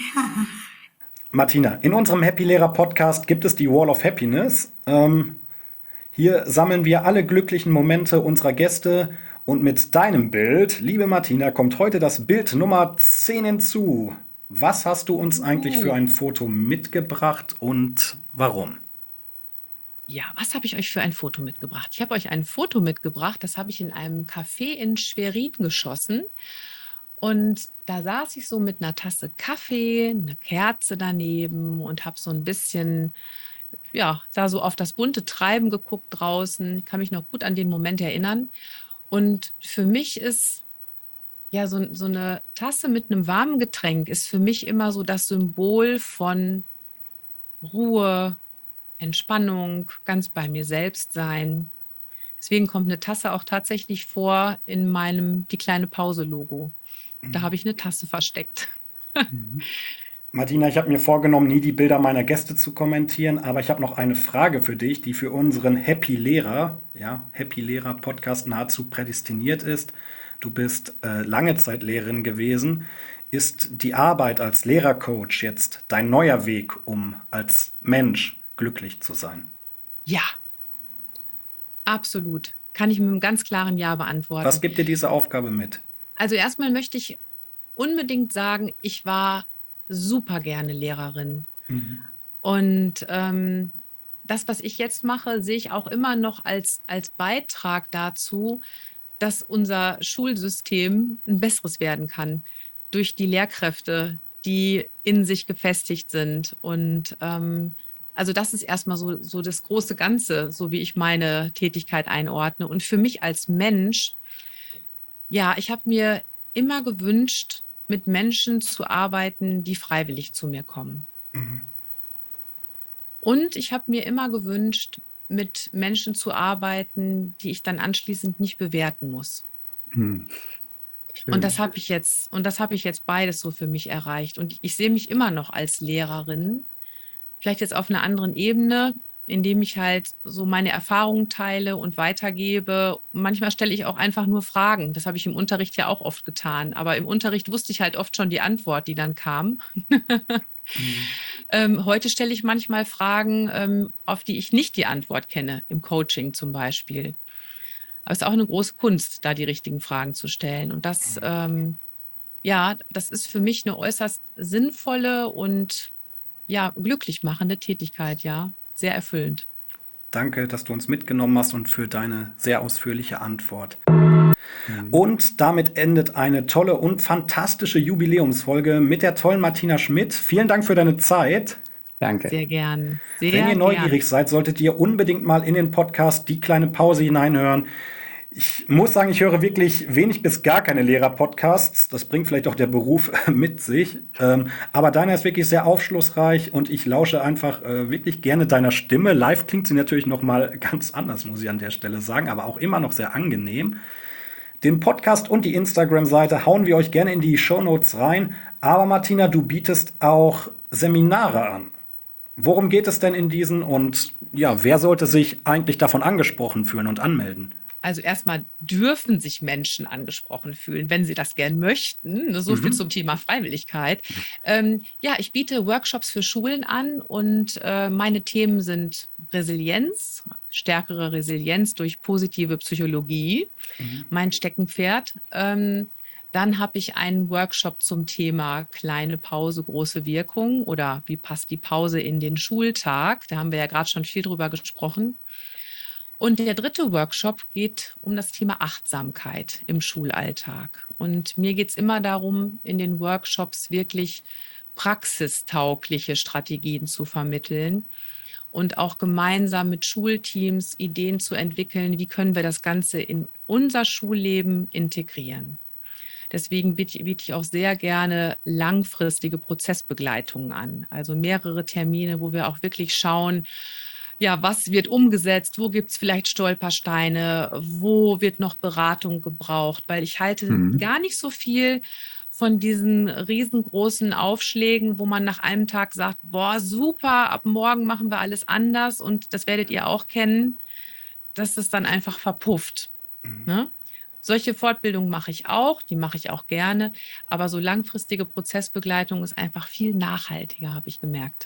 Martina, in unserem Happy Lehrer Podcast gibt es die Wall of Happiness. Ähm, hier sammeln wir alle glücklichen Momente unserer Gäste und mit deinem Bild, liebe Martina, kommt heute das Bild Nummer zehn hinzu. Was hast du uns eigentlich für ein Foto mitgebracht und warum? Ja, was habe ich euch für ein Foto mitgebracht? Ich habe euch ein Foto mitgebracht, das habe ich in einem Café in Schwerin geschossen. Und da saß ich so mit einer Tasse Kaffee, eine Kerze daneben und habe so ein bisschen, ja, da so auf das bunte Treiben geguckt draußen. Ich kann mich noch gut an den Moment erinnern. Und für mich ist ja so, so eine Tasse mit einem warmen Getränk ist für mich immer so das Symbol von Ruhe, Entspannung, ganz bei mir selbst sein. Deswegen kommt eine Tasse auch tatsächlich vor in meinem Die kleine Pause-Logo. Da habe ich eine Tasse versteckt. Martina, ich habe mir vorgenommen, nie die Bilder meiner Gäste zu kommentieren, aber ich habe noch eine Frage für dich, die für unseren Happy Lehrer, ja, Happy Lehrer Podcast nahezu prädestiniert ist. Du bist äh, lange Zeit Lehrerin gewesen. Ist die Arbeit als Lehrercoach jetzt dein neuer Weg, um als Mensch glücklich zu sein? Ja, absolut. Kann ich mit einem ganz klaren Ja beantworten. Was gibt dir diese Aufgabe mit? Also erstmal möchte ich unbedingt sagen, ich war super gerne Lehrerin. Und ähm, das, was ich jetzt mache, sehe ich auch immer noch als, als Beitrag dazu, dass unser Schulsystem ein besseres werden kann durch die Lehrkräfte, die in sich gefestigt sind. Und ähm, also das ist erstmal so, so das große Ganze, so wie ich meine Tätigkeit einordne. Und für mich als Mensch, ja, ich habe mir immer gewünscht, mit Menschen zu arbeiten, die freiwillig zu mir kommen. Und ich habe mir immer gewünscht, mit Menschen zu arbeiten, die ich dann anschließend nicht bewerten muss. Hm. Schön. Und das habe ich jetzt, und das habe ich jetzt beides so für mich erreicht. Und ich sehe mich immer noch als Lehrerin, vielleicht jetzt auf einer anderen Ebene, indem ich halt so meine Erfahrungen teile und weitergebe. Manchmal stelle ich auch einfach nur Fragen. Das habe ich im Unterricht ja auch oft getan. Aber im Unterricht wusste ich halt oft schon die Antwort, die dann kam. ähm, heute stelle ich manchmal Fragen, ähm, auf die ich nicht die Antwort kenne, im Coaching zum Beispiel. Aber es ist auch eine große Kunst, da die richtigen Fragen zu stellen. Und das, ähm, ja, das ist für mich eine äußerst sinnvolle und ja, glücklich machende Tätigkeit, ja. Sehr erfüllend. Danke, dass du uns mitgenommen hast und für deine sehr ausführliche Antwort. Und damit endet eine tolle und fantastische Jubiläumsfolge mit der tollen Martina Schmidt. Vielen Dank für deine Zeit. Danke. Sehr gern. Sehr Wenn ihr gern. neugierig seid, solltet ihr unbedingt mal in den Podcast Die kleine Pause hineinhören. Ich muss sagen, ich höre wirklich wenig bis gar keine Lehrer-Podcasts. Das bringt vielleicht auch der Beruf mit sich. Ähm, aber deiner ist wirklich sehr aufschlussreich und ich lausche einfach äh, wirklich gerne deiner Stimme. Live klingt sie natürlich noch mal ganz anders, muss ich an der Stelle sagen, aber auch immer noch sehr angenehm. Den Podcast und die Instagram-Seite hauen wir euch gerne in die Shownotes rein. Aber Martina, du bietest auch Seminare an. Worum geht es denn in diesen und ja, wer sollte sich eigentlich davon angesprochen fühlen und anmelden? Also erstmal dürfen sich Menschen angesprochen fühlen, wenn sie das gern möchten. So viel Mhm. zum Thema Freiwilligkeit. Ähm, ja, ich biete Workshops für Schulen an und äh, meine Themen sind Resilienz, stärkere Resilienz durch positive Psychologie, mein Steckenpferd. Ähm, dann habe ich einen Workshop zum Thema kleine Pause, große Wirkung oder wie passt die Pause in den Schultag. Da haben wir ja gerade schon viel drüber gesprochen. Und der dritte Workshop geht um das Thema Achtsamkeit im Schulalltag. Und mir geht es immer darum, in den Workshops wirklich praxistaugliche Strategien zu vermitteln und auch gemeinsam mit Schulteams Ideen zu entwickeln, wie können wir das Ganze in unser Schulleben integrieren. Deswegen biete biete ich auch sehr gerne langfristige Prozessbegleitungen an, also mehrere Termine, wo wir auch wirklich schauen, ja, was wird umgesetzt, wo gibt es vielleicht Stolpersteine, wo wird noch Beratung gebraucht, weil ich halte Mhm. gar nicht so viel von diesen riesengroßen Aufschlägen, wo man nach einem Tag sagt, boah, super, ab morgen machen wir alles anders und das werdet ihr auch kennen, dass es dann einfach verpufft. Mhm. Ne? Solche Fortbildungen mache ich auch, die mache ich auch gerne, aber so langfristige Prozessbegleitung ist einfach viel nachhaltiger, habe ich gemerkt.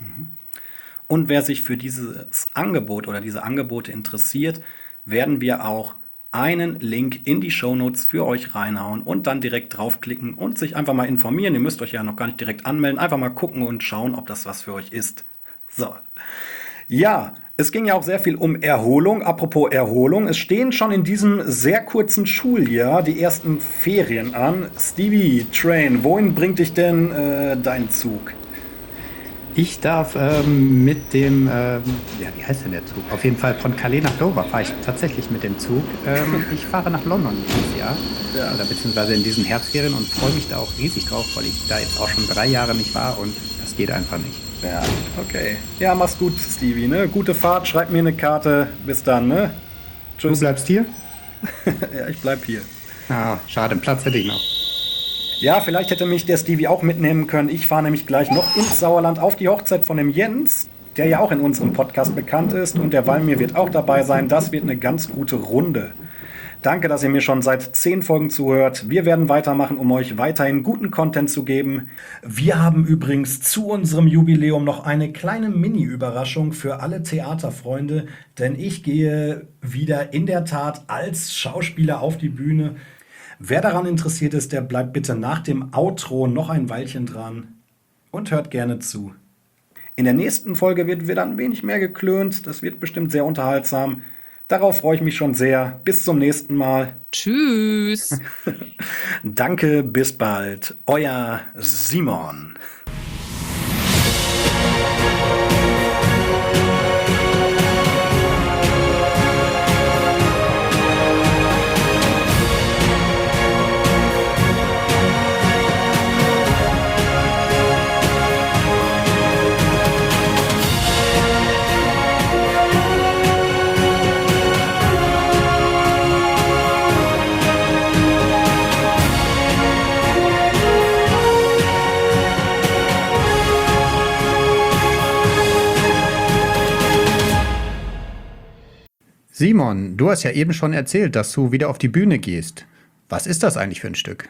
Und wer sich für dieses Angebot oder diese Angebote interessiert, werden wir auch einen Link in die Shownotes für euch reinhauen und dann direkt draufklicken und sich einfach mal informieren. Ihr müsst euch ja noch gar nicht direkt anmelden, einfach mal gucken und schauen, ob das was für euch ist. So. Ja, es ging ja auch sehr viel um Erholung. Apropos Erholung, es stehen schon in diesem sehr kurzen Schuljahr die ersten Ferien an. Stevie, Train, wohin bringt dich denn äh, dein Zug? Ich darf ähm, mit dem, ähm, ja, wie heißt denn der Zug? Auf jeden Fall von Calais nach Dover fahre ich tatsächlich mit dem Zug. Ähm, ich fahre nach London dieses Jahr, Ja. oder beziehungsweise in diesen Herbstferien und freue mich da auch riesig drauf, weil ich da jetzt auch schon drei Jahre nicht war und das geht einfach nicht. Ja, okay. Ja, mach's gut, Stevie, ne? Gute Fahrt, schreib mir eine Karte. Bis dann, ne? Du Tschüss. bleibst hier? Ja, ich bleib hier. Ah, schade, einen Platz hätte ich noch. Ja, vielleicht hätte mich der Stevie auch mitnehmen können. Ich fahre nämlich gleich noch ins Sauerland auf die Hochzeit von dem Jens, der ja auch in unserem Podcast bekannt ist. Und der Walmir wird auch dabei sein. Das wird eine ganz gute Runde. Danke, dass ihr mir schon seit zehn Folgen zuhört. Wir werden weitermachen, um euch weiterhin guten Content zu geben. Wir haben übrigens zu unserem Jubiläum noch eine kleine Mini-Überraschung für alle Theaterfreunde. Denn ich gehe wieder in der Tat als Schauspieler auf die Bühne. Wer daran interessiert ist, der bleibt bitte nach dem Outro noch ein Weilchen dran und hört gerne zu. In der nächsten Folge wird wieder ein wenig mehr geklönt. Das wird bestimmt sehr unterhaltsam. Darauf freue ich mich schon sehr. Bis zum nächsten Mal. Tschüss. Danke, bis bald. Euer Simon. Simon, du hast ja eben schon erzählt, dass du wieder auf die Bühne gehst. Was ist das eigentlich für ein Stück?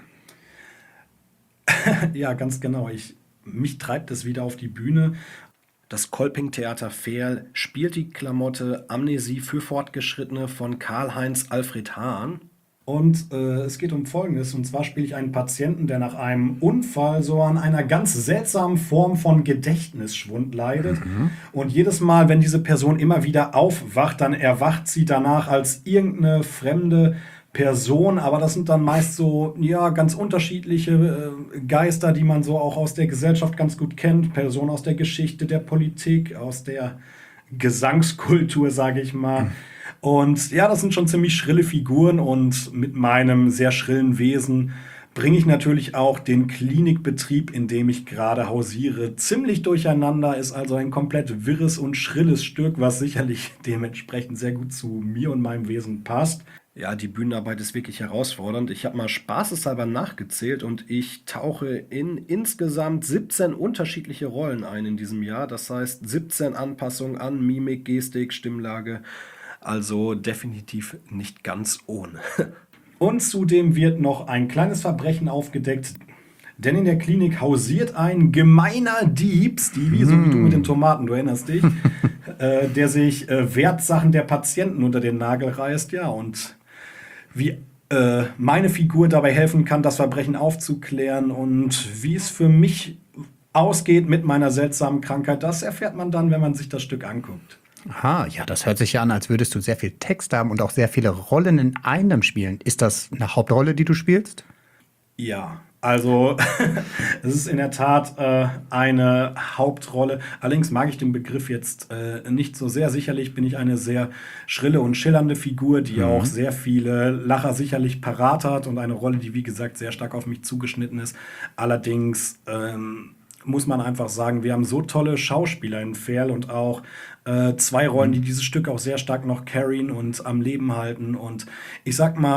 Ja, ganz genau. Ich, mich treibt es wieder auf die Bühne. Das Kolping-Theater Verl spielt die Klamotte Amnesie für Fortgeschrittene von Karl-Heinz Alfred Hahn. Und äh, es geht um Folgendes. Und zwar spiele ich einen Patienten, der nach einem Unfall so an einer ganz seltsamen Form von Gedächtnisschwund leidet. Mhm. Und jedes Mal, wenn diese Person immer wieder aufwacht, dann erwacht sie danach als irgendeine fremde Person. Aber das sind dann meist so, ja, ganz unterschiedliche äh, Geister, die man so auch aus der Gesellschaft ganz gut kennt. Personen aus der Geschichte, der Politik, aus der Gesangskultur, sage ich mal. Mhm. Und ja, das sind schon ziemlich schrille Figuren und mit meinem sehr schrillen Wesen bringe ich natürlich auch den Klinikbetrieb, in dem ich gerade hausiere, ziemlich durcheinander. Ist also ein komplett wirres und schrilles Stück, was sicherlich dementsprechend sehr gut zu mir und meinem Wesen passt. Ja, die Bühnenarbeit ist wirklich herausfordernd. Ich habe mal spaßeshalber nachgezählt und ich tauche in insgesamt siebzehn unterschiedliche Rollen ein in diesem Jahr. Das heißt siebzehn Anpassungen an Mimik, Gestik, Stimmlage. Also definitiv nicht ganz ohne. Und zudem wird noch ein kleines Verbrechen aufgedeckt, denn in der Klinik hausiert ein gemeiner Dieb, Stevie, mm. so wie du mit den Tomaten, du erinnerst dich, äh, der sich äh, Wertsachen der Patienten unter den Nagel reißt, ja, und wie äh, meine Figur dabei helfen kann, das Verbrechen aufzuklären und wie es für mich ausgeht mit meiner seltsamen Krankheit, das erfährt man dann, wenn man sich das Stück anguckt. Aha, ja, das hört sich ja an, als würdest du sehr viel Text haben und auch sehr viele Rollen in einem spielen. Ist das eine Hauptrolle, die du spielst? Ja, also es ist in der Tat äh, eine Hauptrolle. Allerdings mag ich den Begriff jetzt äh, nicht so sehr. Sicherlich bin ich eine sehr schrille und schillernde Figur, die mhm. auch sehr viele Lacher sicherlich parat hat und eine Rolle, die wie gesagt sehr stark auf mich zugeschnitten ist. Allerdings ähm, muss man einfach sagen, wir haben so tolle Schauspieler in Verl und auch äh, zwei Rollen, die dieses Stück auch sehr stark noch carryen und am Leben halten. Und ich sag mal,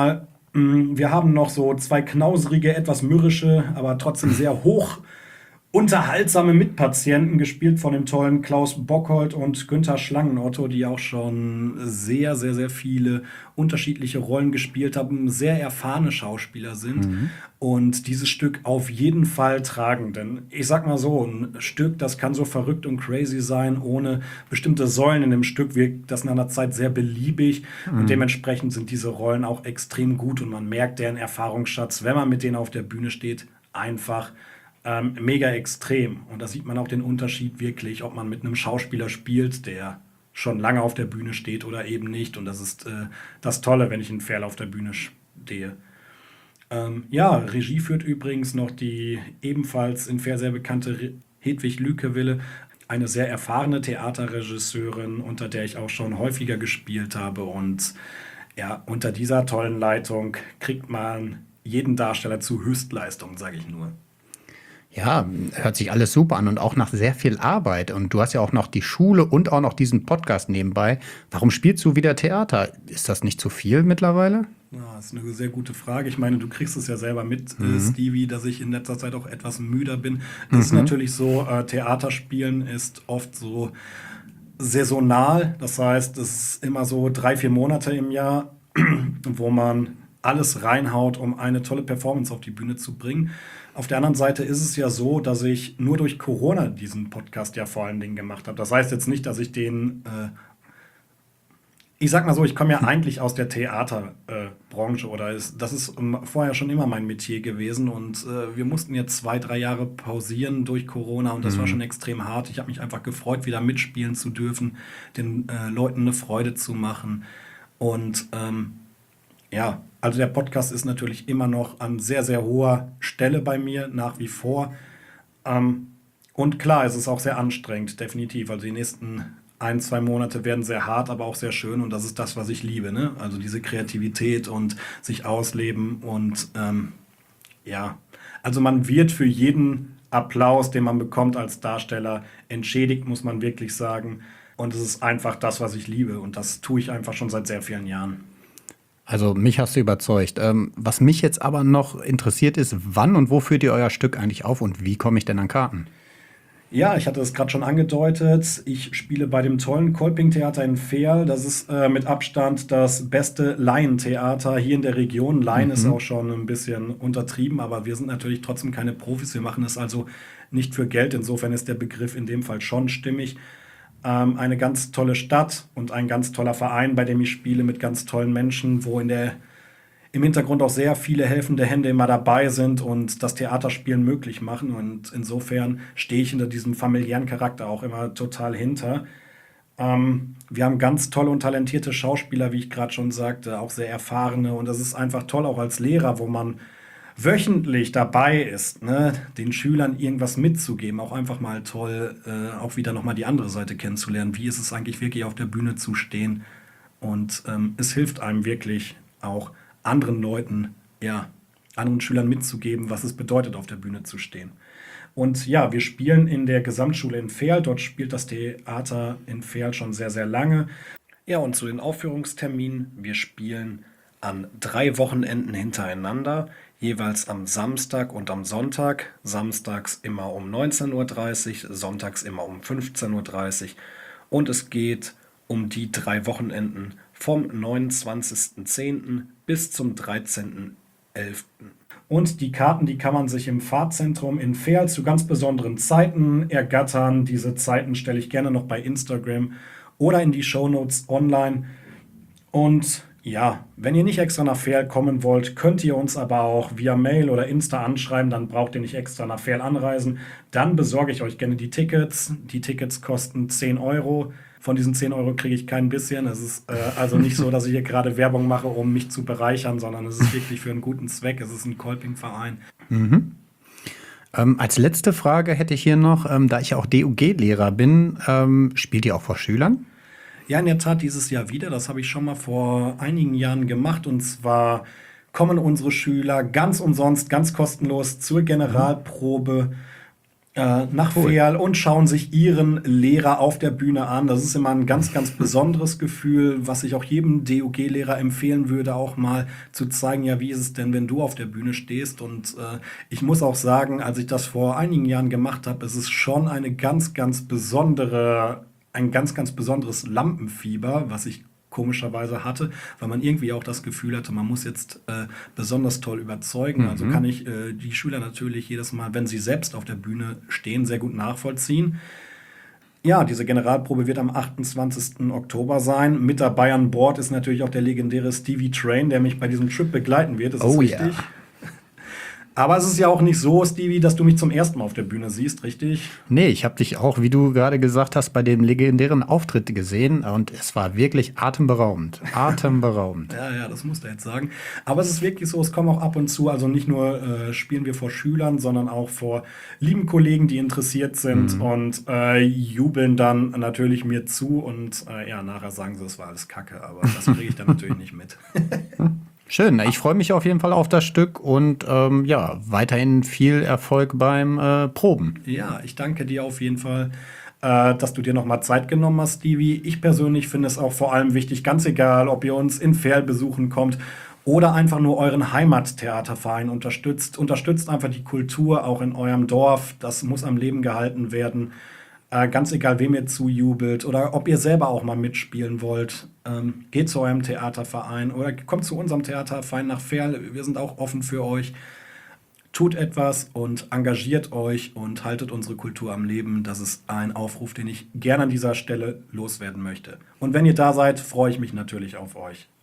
Mm, Wir haben noch so zwei knauserige, etwas mürrische, aber trotzdem sehr hoch unterhaltsame Mitpatienten, gespielt von dem tollen Klaus Bockhold und Günther Schlangenotto, die auch schon sehr, sehr, sehr viele unterschiedliche Rollen gespielt haben, sehr erfahrene Schauspieler sind Mhm. und dieses Stück auf jeden Fall tragen. Denn ich sag mal so, ein Stück, das kann so verrückt und crazy sein, ohne bestimmte Säulen in dem Stück wirkt das nach einer Zeit sehr beliebig und Mhm. dementsprechend sind diese Rollen auch extrem gut und man merkt deren Erfahrungsschatz, wenn man mit denen auf der Bühne steht, einfach ähm, mega extrem. Und da sieht man auch den Unterschied wirklich, ob man mit einem Schauspieler spielt, der schon lange auf der Bühne steht oder eben nicht. Und das ist äh, das Tolle, wenn ich in Ferl auf der Bühne stehe. Ähm, ja, Regie führt übrigens noch die ebenfalls in Ferl sehr bekannte Re- Hedwig Lükewille, eine sehr erfahrene Theaterregisseurin, unter der ich auch schon häufiger gespielt habe. Und ja, unter dieser tollen Leitung kriegt man jeden Darsteller zu Höchstleistung, sage ich nur. Ja, hört sich alles super an und auch nach sehr viel Arbeit. Und du hast ja auch noch die Schule und auch noch diesen Podcast nebenbei. Warum spielst du wieder Theater? Ist das nicht zu viel mittlerweile? Ja, das ist eine sehr gute Frage. Ich meine, du kriegst es ja selber mit, äh, Mhm. Stevie, dass ich in letzter Zeit auch etwas müder bin. Es ist Mhm. natürlich so, äh, Theaterspielen ist oft so saisonal. Das heißt, es ist immer so drei, vier Monate im Jahr, wo man alles reinhaut, um eine tolle Performance auf die Bühne zu bringen. Auf der anderen Seite ist es ja so, dass ich nur durch Corona diesen Podcast ja vor allen Dingen gemacht habe. Das heißt jetzt nicht, dass ich den äh, ich sag mal so, ich komme ja eigentlich aus der Theaterbranche äh, Branche oder ist, das ist ähm, vorher schon immer mein Metier gewesen und äh, wir mussten jetzt zwei, drei Jahre pausieren durch Corona und das war schon Mhm. extrem hart. Ich habe mich einfach gefreut, wieder mitspielen zu dürfen, den äh, Leuten eine Freude zu machen und ähm, ja, also der Podcast ist natürlich immer noch an sehr, sehr hoher Stelle bei mir, nach wie vor. Ähm, und klar, es ist auch sehr anstrengend, definitiv. Also die nächsten ein, zwei Monate werden sehr hart, aber auch sehr schön. Und das ist das, was ich liebe, ne? Also diese Kreativität und sich ausleben. Und ähm, ja, also man wird für jeden Applaus, den man bekommt als Darsteller, entschädigt, muss man wirklich sagen. Und es ist einfach das, was ich liebe. Und das tue ich einfach schon seit sehr vielen Jahren. Also mich hast du überzeugt. Ähm, was mich jetzt aber noch interessiert ist, wann und wo führt ihr euer Stück eigentlich auf und wie komme ich denn an Karten? Ja, ich hatte es gerade schon angedeutet. Ich spiele bei dem tollen Kolping-Theater in Veerl. Das ist äh, mit Abstand das beste Laientheater hier in der Region. Laien ist auch Mhm. schon ein bisschen untertrieben, aber wir sind natürlich trotzdem keine Profis. Wir machen es also nicht für Geld. Insofern ist der Begriff in dem Fall schon stimmig. Ähm, eine ganz tolle Stadt und ein ganz toller Verein, bei dem ich spiele mit ganz tollen Menschen, wo in der im Hintergrund auch sehr viele helfende Hände immer dabei sind und das Theaterspielen möglich machen. Und insofern stehe ich hinter diesem familiären Charakter auch immer total hinter. Ähm, wir haben ganz tolle und talentierte Schauspieler, wie ich gerade schon sagte, auch sehr erfahrene. Und das ist einfach toll, auch als Lehrer, wo man wöchentlich dabei ist, ne, den Schülern irgendwas mitzugeben. Auch einfach mal toll, äh, auch wieder nochmal die andere Seite kennenzulernen. Wie ist es eigentlich wirklich auf der Bühne zu stehen? Und ähm, es hilft einem wirklich auch anderen Leuten, ja, anderen Schülern mitzugeben, was es bedeutet, auf der Bühne zu stehen. Und ja, wir spielen in der Gesamtschule in Veerl. Dort spielt das Theater in Veerl schon sehr, sehr lange. Ja, und zu den Aufführungsterminen. Wir spielen an drei Wochenenden hintereinander, jeweils am Samstag und am Sonntag. Samstags immer um neunzehn Uhr dreißig, sonntags immer um fünfzehn Uhr dreißig. Und es geht um die drei Wochenenden vom neunundzwanzigsten zehnten bis zum dreizehnten elften. Und die Karten, die kann man sich im Fahrzentrum in Veerl zu ganz besonderen Zeiten ergattern. Diese Zeiten stelle ich gerne noch bei Instagram oder in die Shownotes online. Und ja, wenn ihr nicht extra nach Veerl kommen wollt, könnt ihr uns aber auch via Mail oder Insta anschreiben, dann braucht ihr nicht extra nach Veerl anreisen. Dann besorge ich euch gerne die Tickets. Die Tickets kosten zehn Euro. Von diesen zehn Euro kriege ich kein bisschen. Es ist äh, also nicht so, dass ich hier gerade Werbung mache, um mich zu bereichern, sondern es ist wirklich für einen guten Zweck. Es ist ein Kolping-Verein. Mhm. Ähm, als letzte Frage hätte ich hier noch, ähm, da ich ja auch D U G-Lehrer bin, ähm, spielt ihr auch vor Schülern? Ja, in der Tat dieses Jahr wieder. Das habe ich schon mal vor einigen Jahren gemacht. Und zwar kommen unsere Schüler ganz umsonst, ganz kostenlos zur Mhm. Generalprobe. äh, nach Cool. Ferl und schauen sich ihren Lehrer auf der Bühne an. Das ist immer ein ganz, ganz besonderes Gefühl, was ich auch jedem D U G-Lehrer empfehlen würde, auch mal zu zeigen, ja, wie ist es denn, wenn du auf der Bühne stehst. Und äh, ich muss auch sagen, als ich das vor einigen Jahren gemacht habe, ist es schon eine ganz, ganz besondere, ein ganz, ganz besonderes Lampenfieber, was ich komischerweise hatte, weil man irgendwie auch das Gefühl hatte, man muss jetzt äh, besonders toll überzeugen. Also kann ich äh, die Schüler natürlich jedes Mal, wenn sie selbst auf der Bühne stehen, sehr gut nachvollziehen. Ja, diese Generalprobe wird am achtundzwanzigsten Oktober sein. Mit dabei an Bord ist natürlich auch der legendäre Stevie Train, der mich bei diesem Trip begleiten wird. Das ist Oh ja. richtig. Aber es ist ja auch nicht so, Stevie, dass du mich zum ersten Mal auf der Bühne siehst, richtig? Nee, ich habe dich auch, wie du gerade gesagt hast, bei dem legendären Auftritt gesehen und es war wirklich atemberaubend. Atemberaubend. Ja, ja, das musst du jetzt sagen. Aber es ist wirklich so, es kommen auch ab und zu, also nicht nur äh, spielen wir vor Schülern, sondern auch vor lieben Kollegen, die interessiert sind und äh, jubeln dann natürlich mir zu und äh, ja, nachher sagen sie, es war alles Kacke, aber das kriege ich dann natürlich nicht mit. Schön, na, ich freue mich auf jeden Fall auf das Stück und ähm, ja, weiterhin viel Erfolg beim äh, Proben. Ja, ich danke dir auf jeden Fall, äh, dass du dir nochmal Zeit genommen hast, Stevie. Ich persönlich finde es auch vor allem wichtig, ganz egal, ob ihr uns in Ferl besuchen kommt oder einfach nur euren Heimattheaterverein unterstützt. Unterstützt einfach die Kultur auch in eurem Dorf. Das muss am Leben gehalten werden. Äh, ganz egal, wem ihr zujubelt oder ob ihr selber auch mal mitspielen wollt. Ähm, geht zu eurem Theaterverein oder kommt zu unserem Theaterverein nach Ferl. Wir sind auch offen für euch. Tut etwas und engagiert euch und haltet unsere Kultur am Leben. Das ist ein Aufruf, den ich gerne an dieser Stelle loswerden möchte. Und wenn ihr da seid, freue ich mich natürlich auf euch.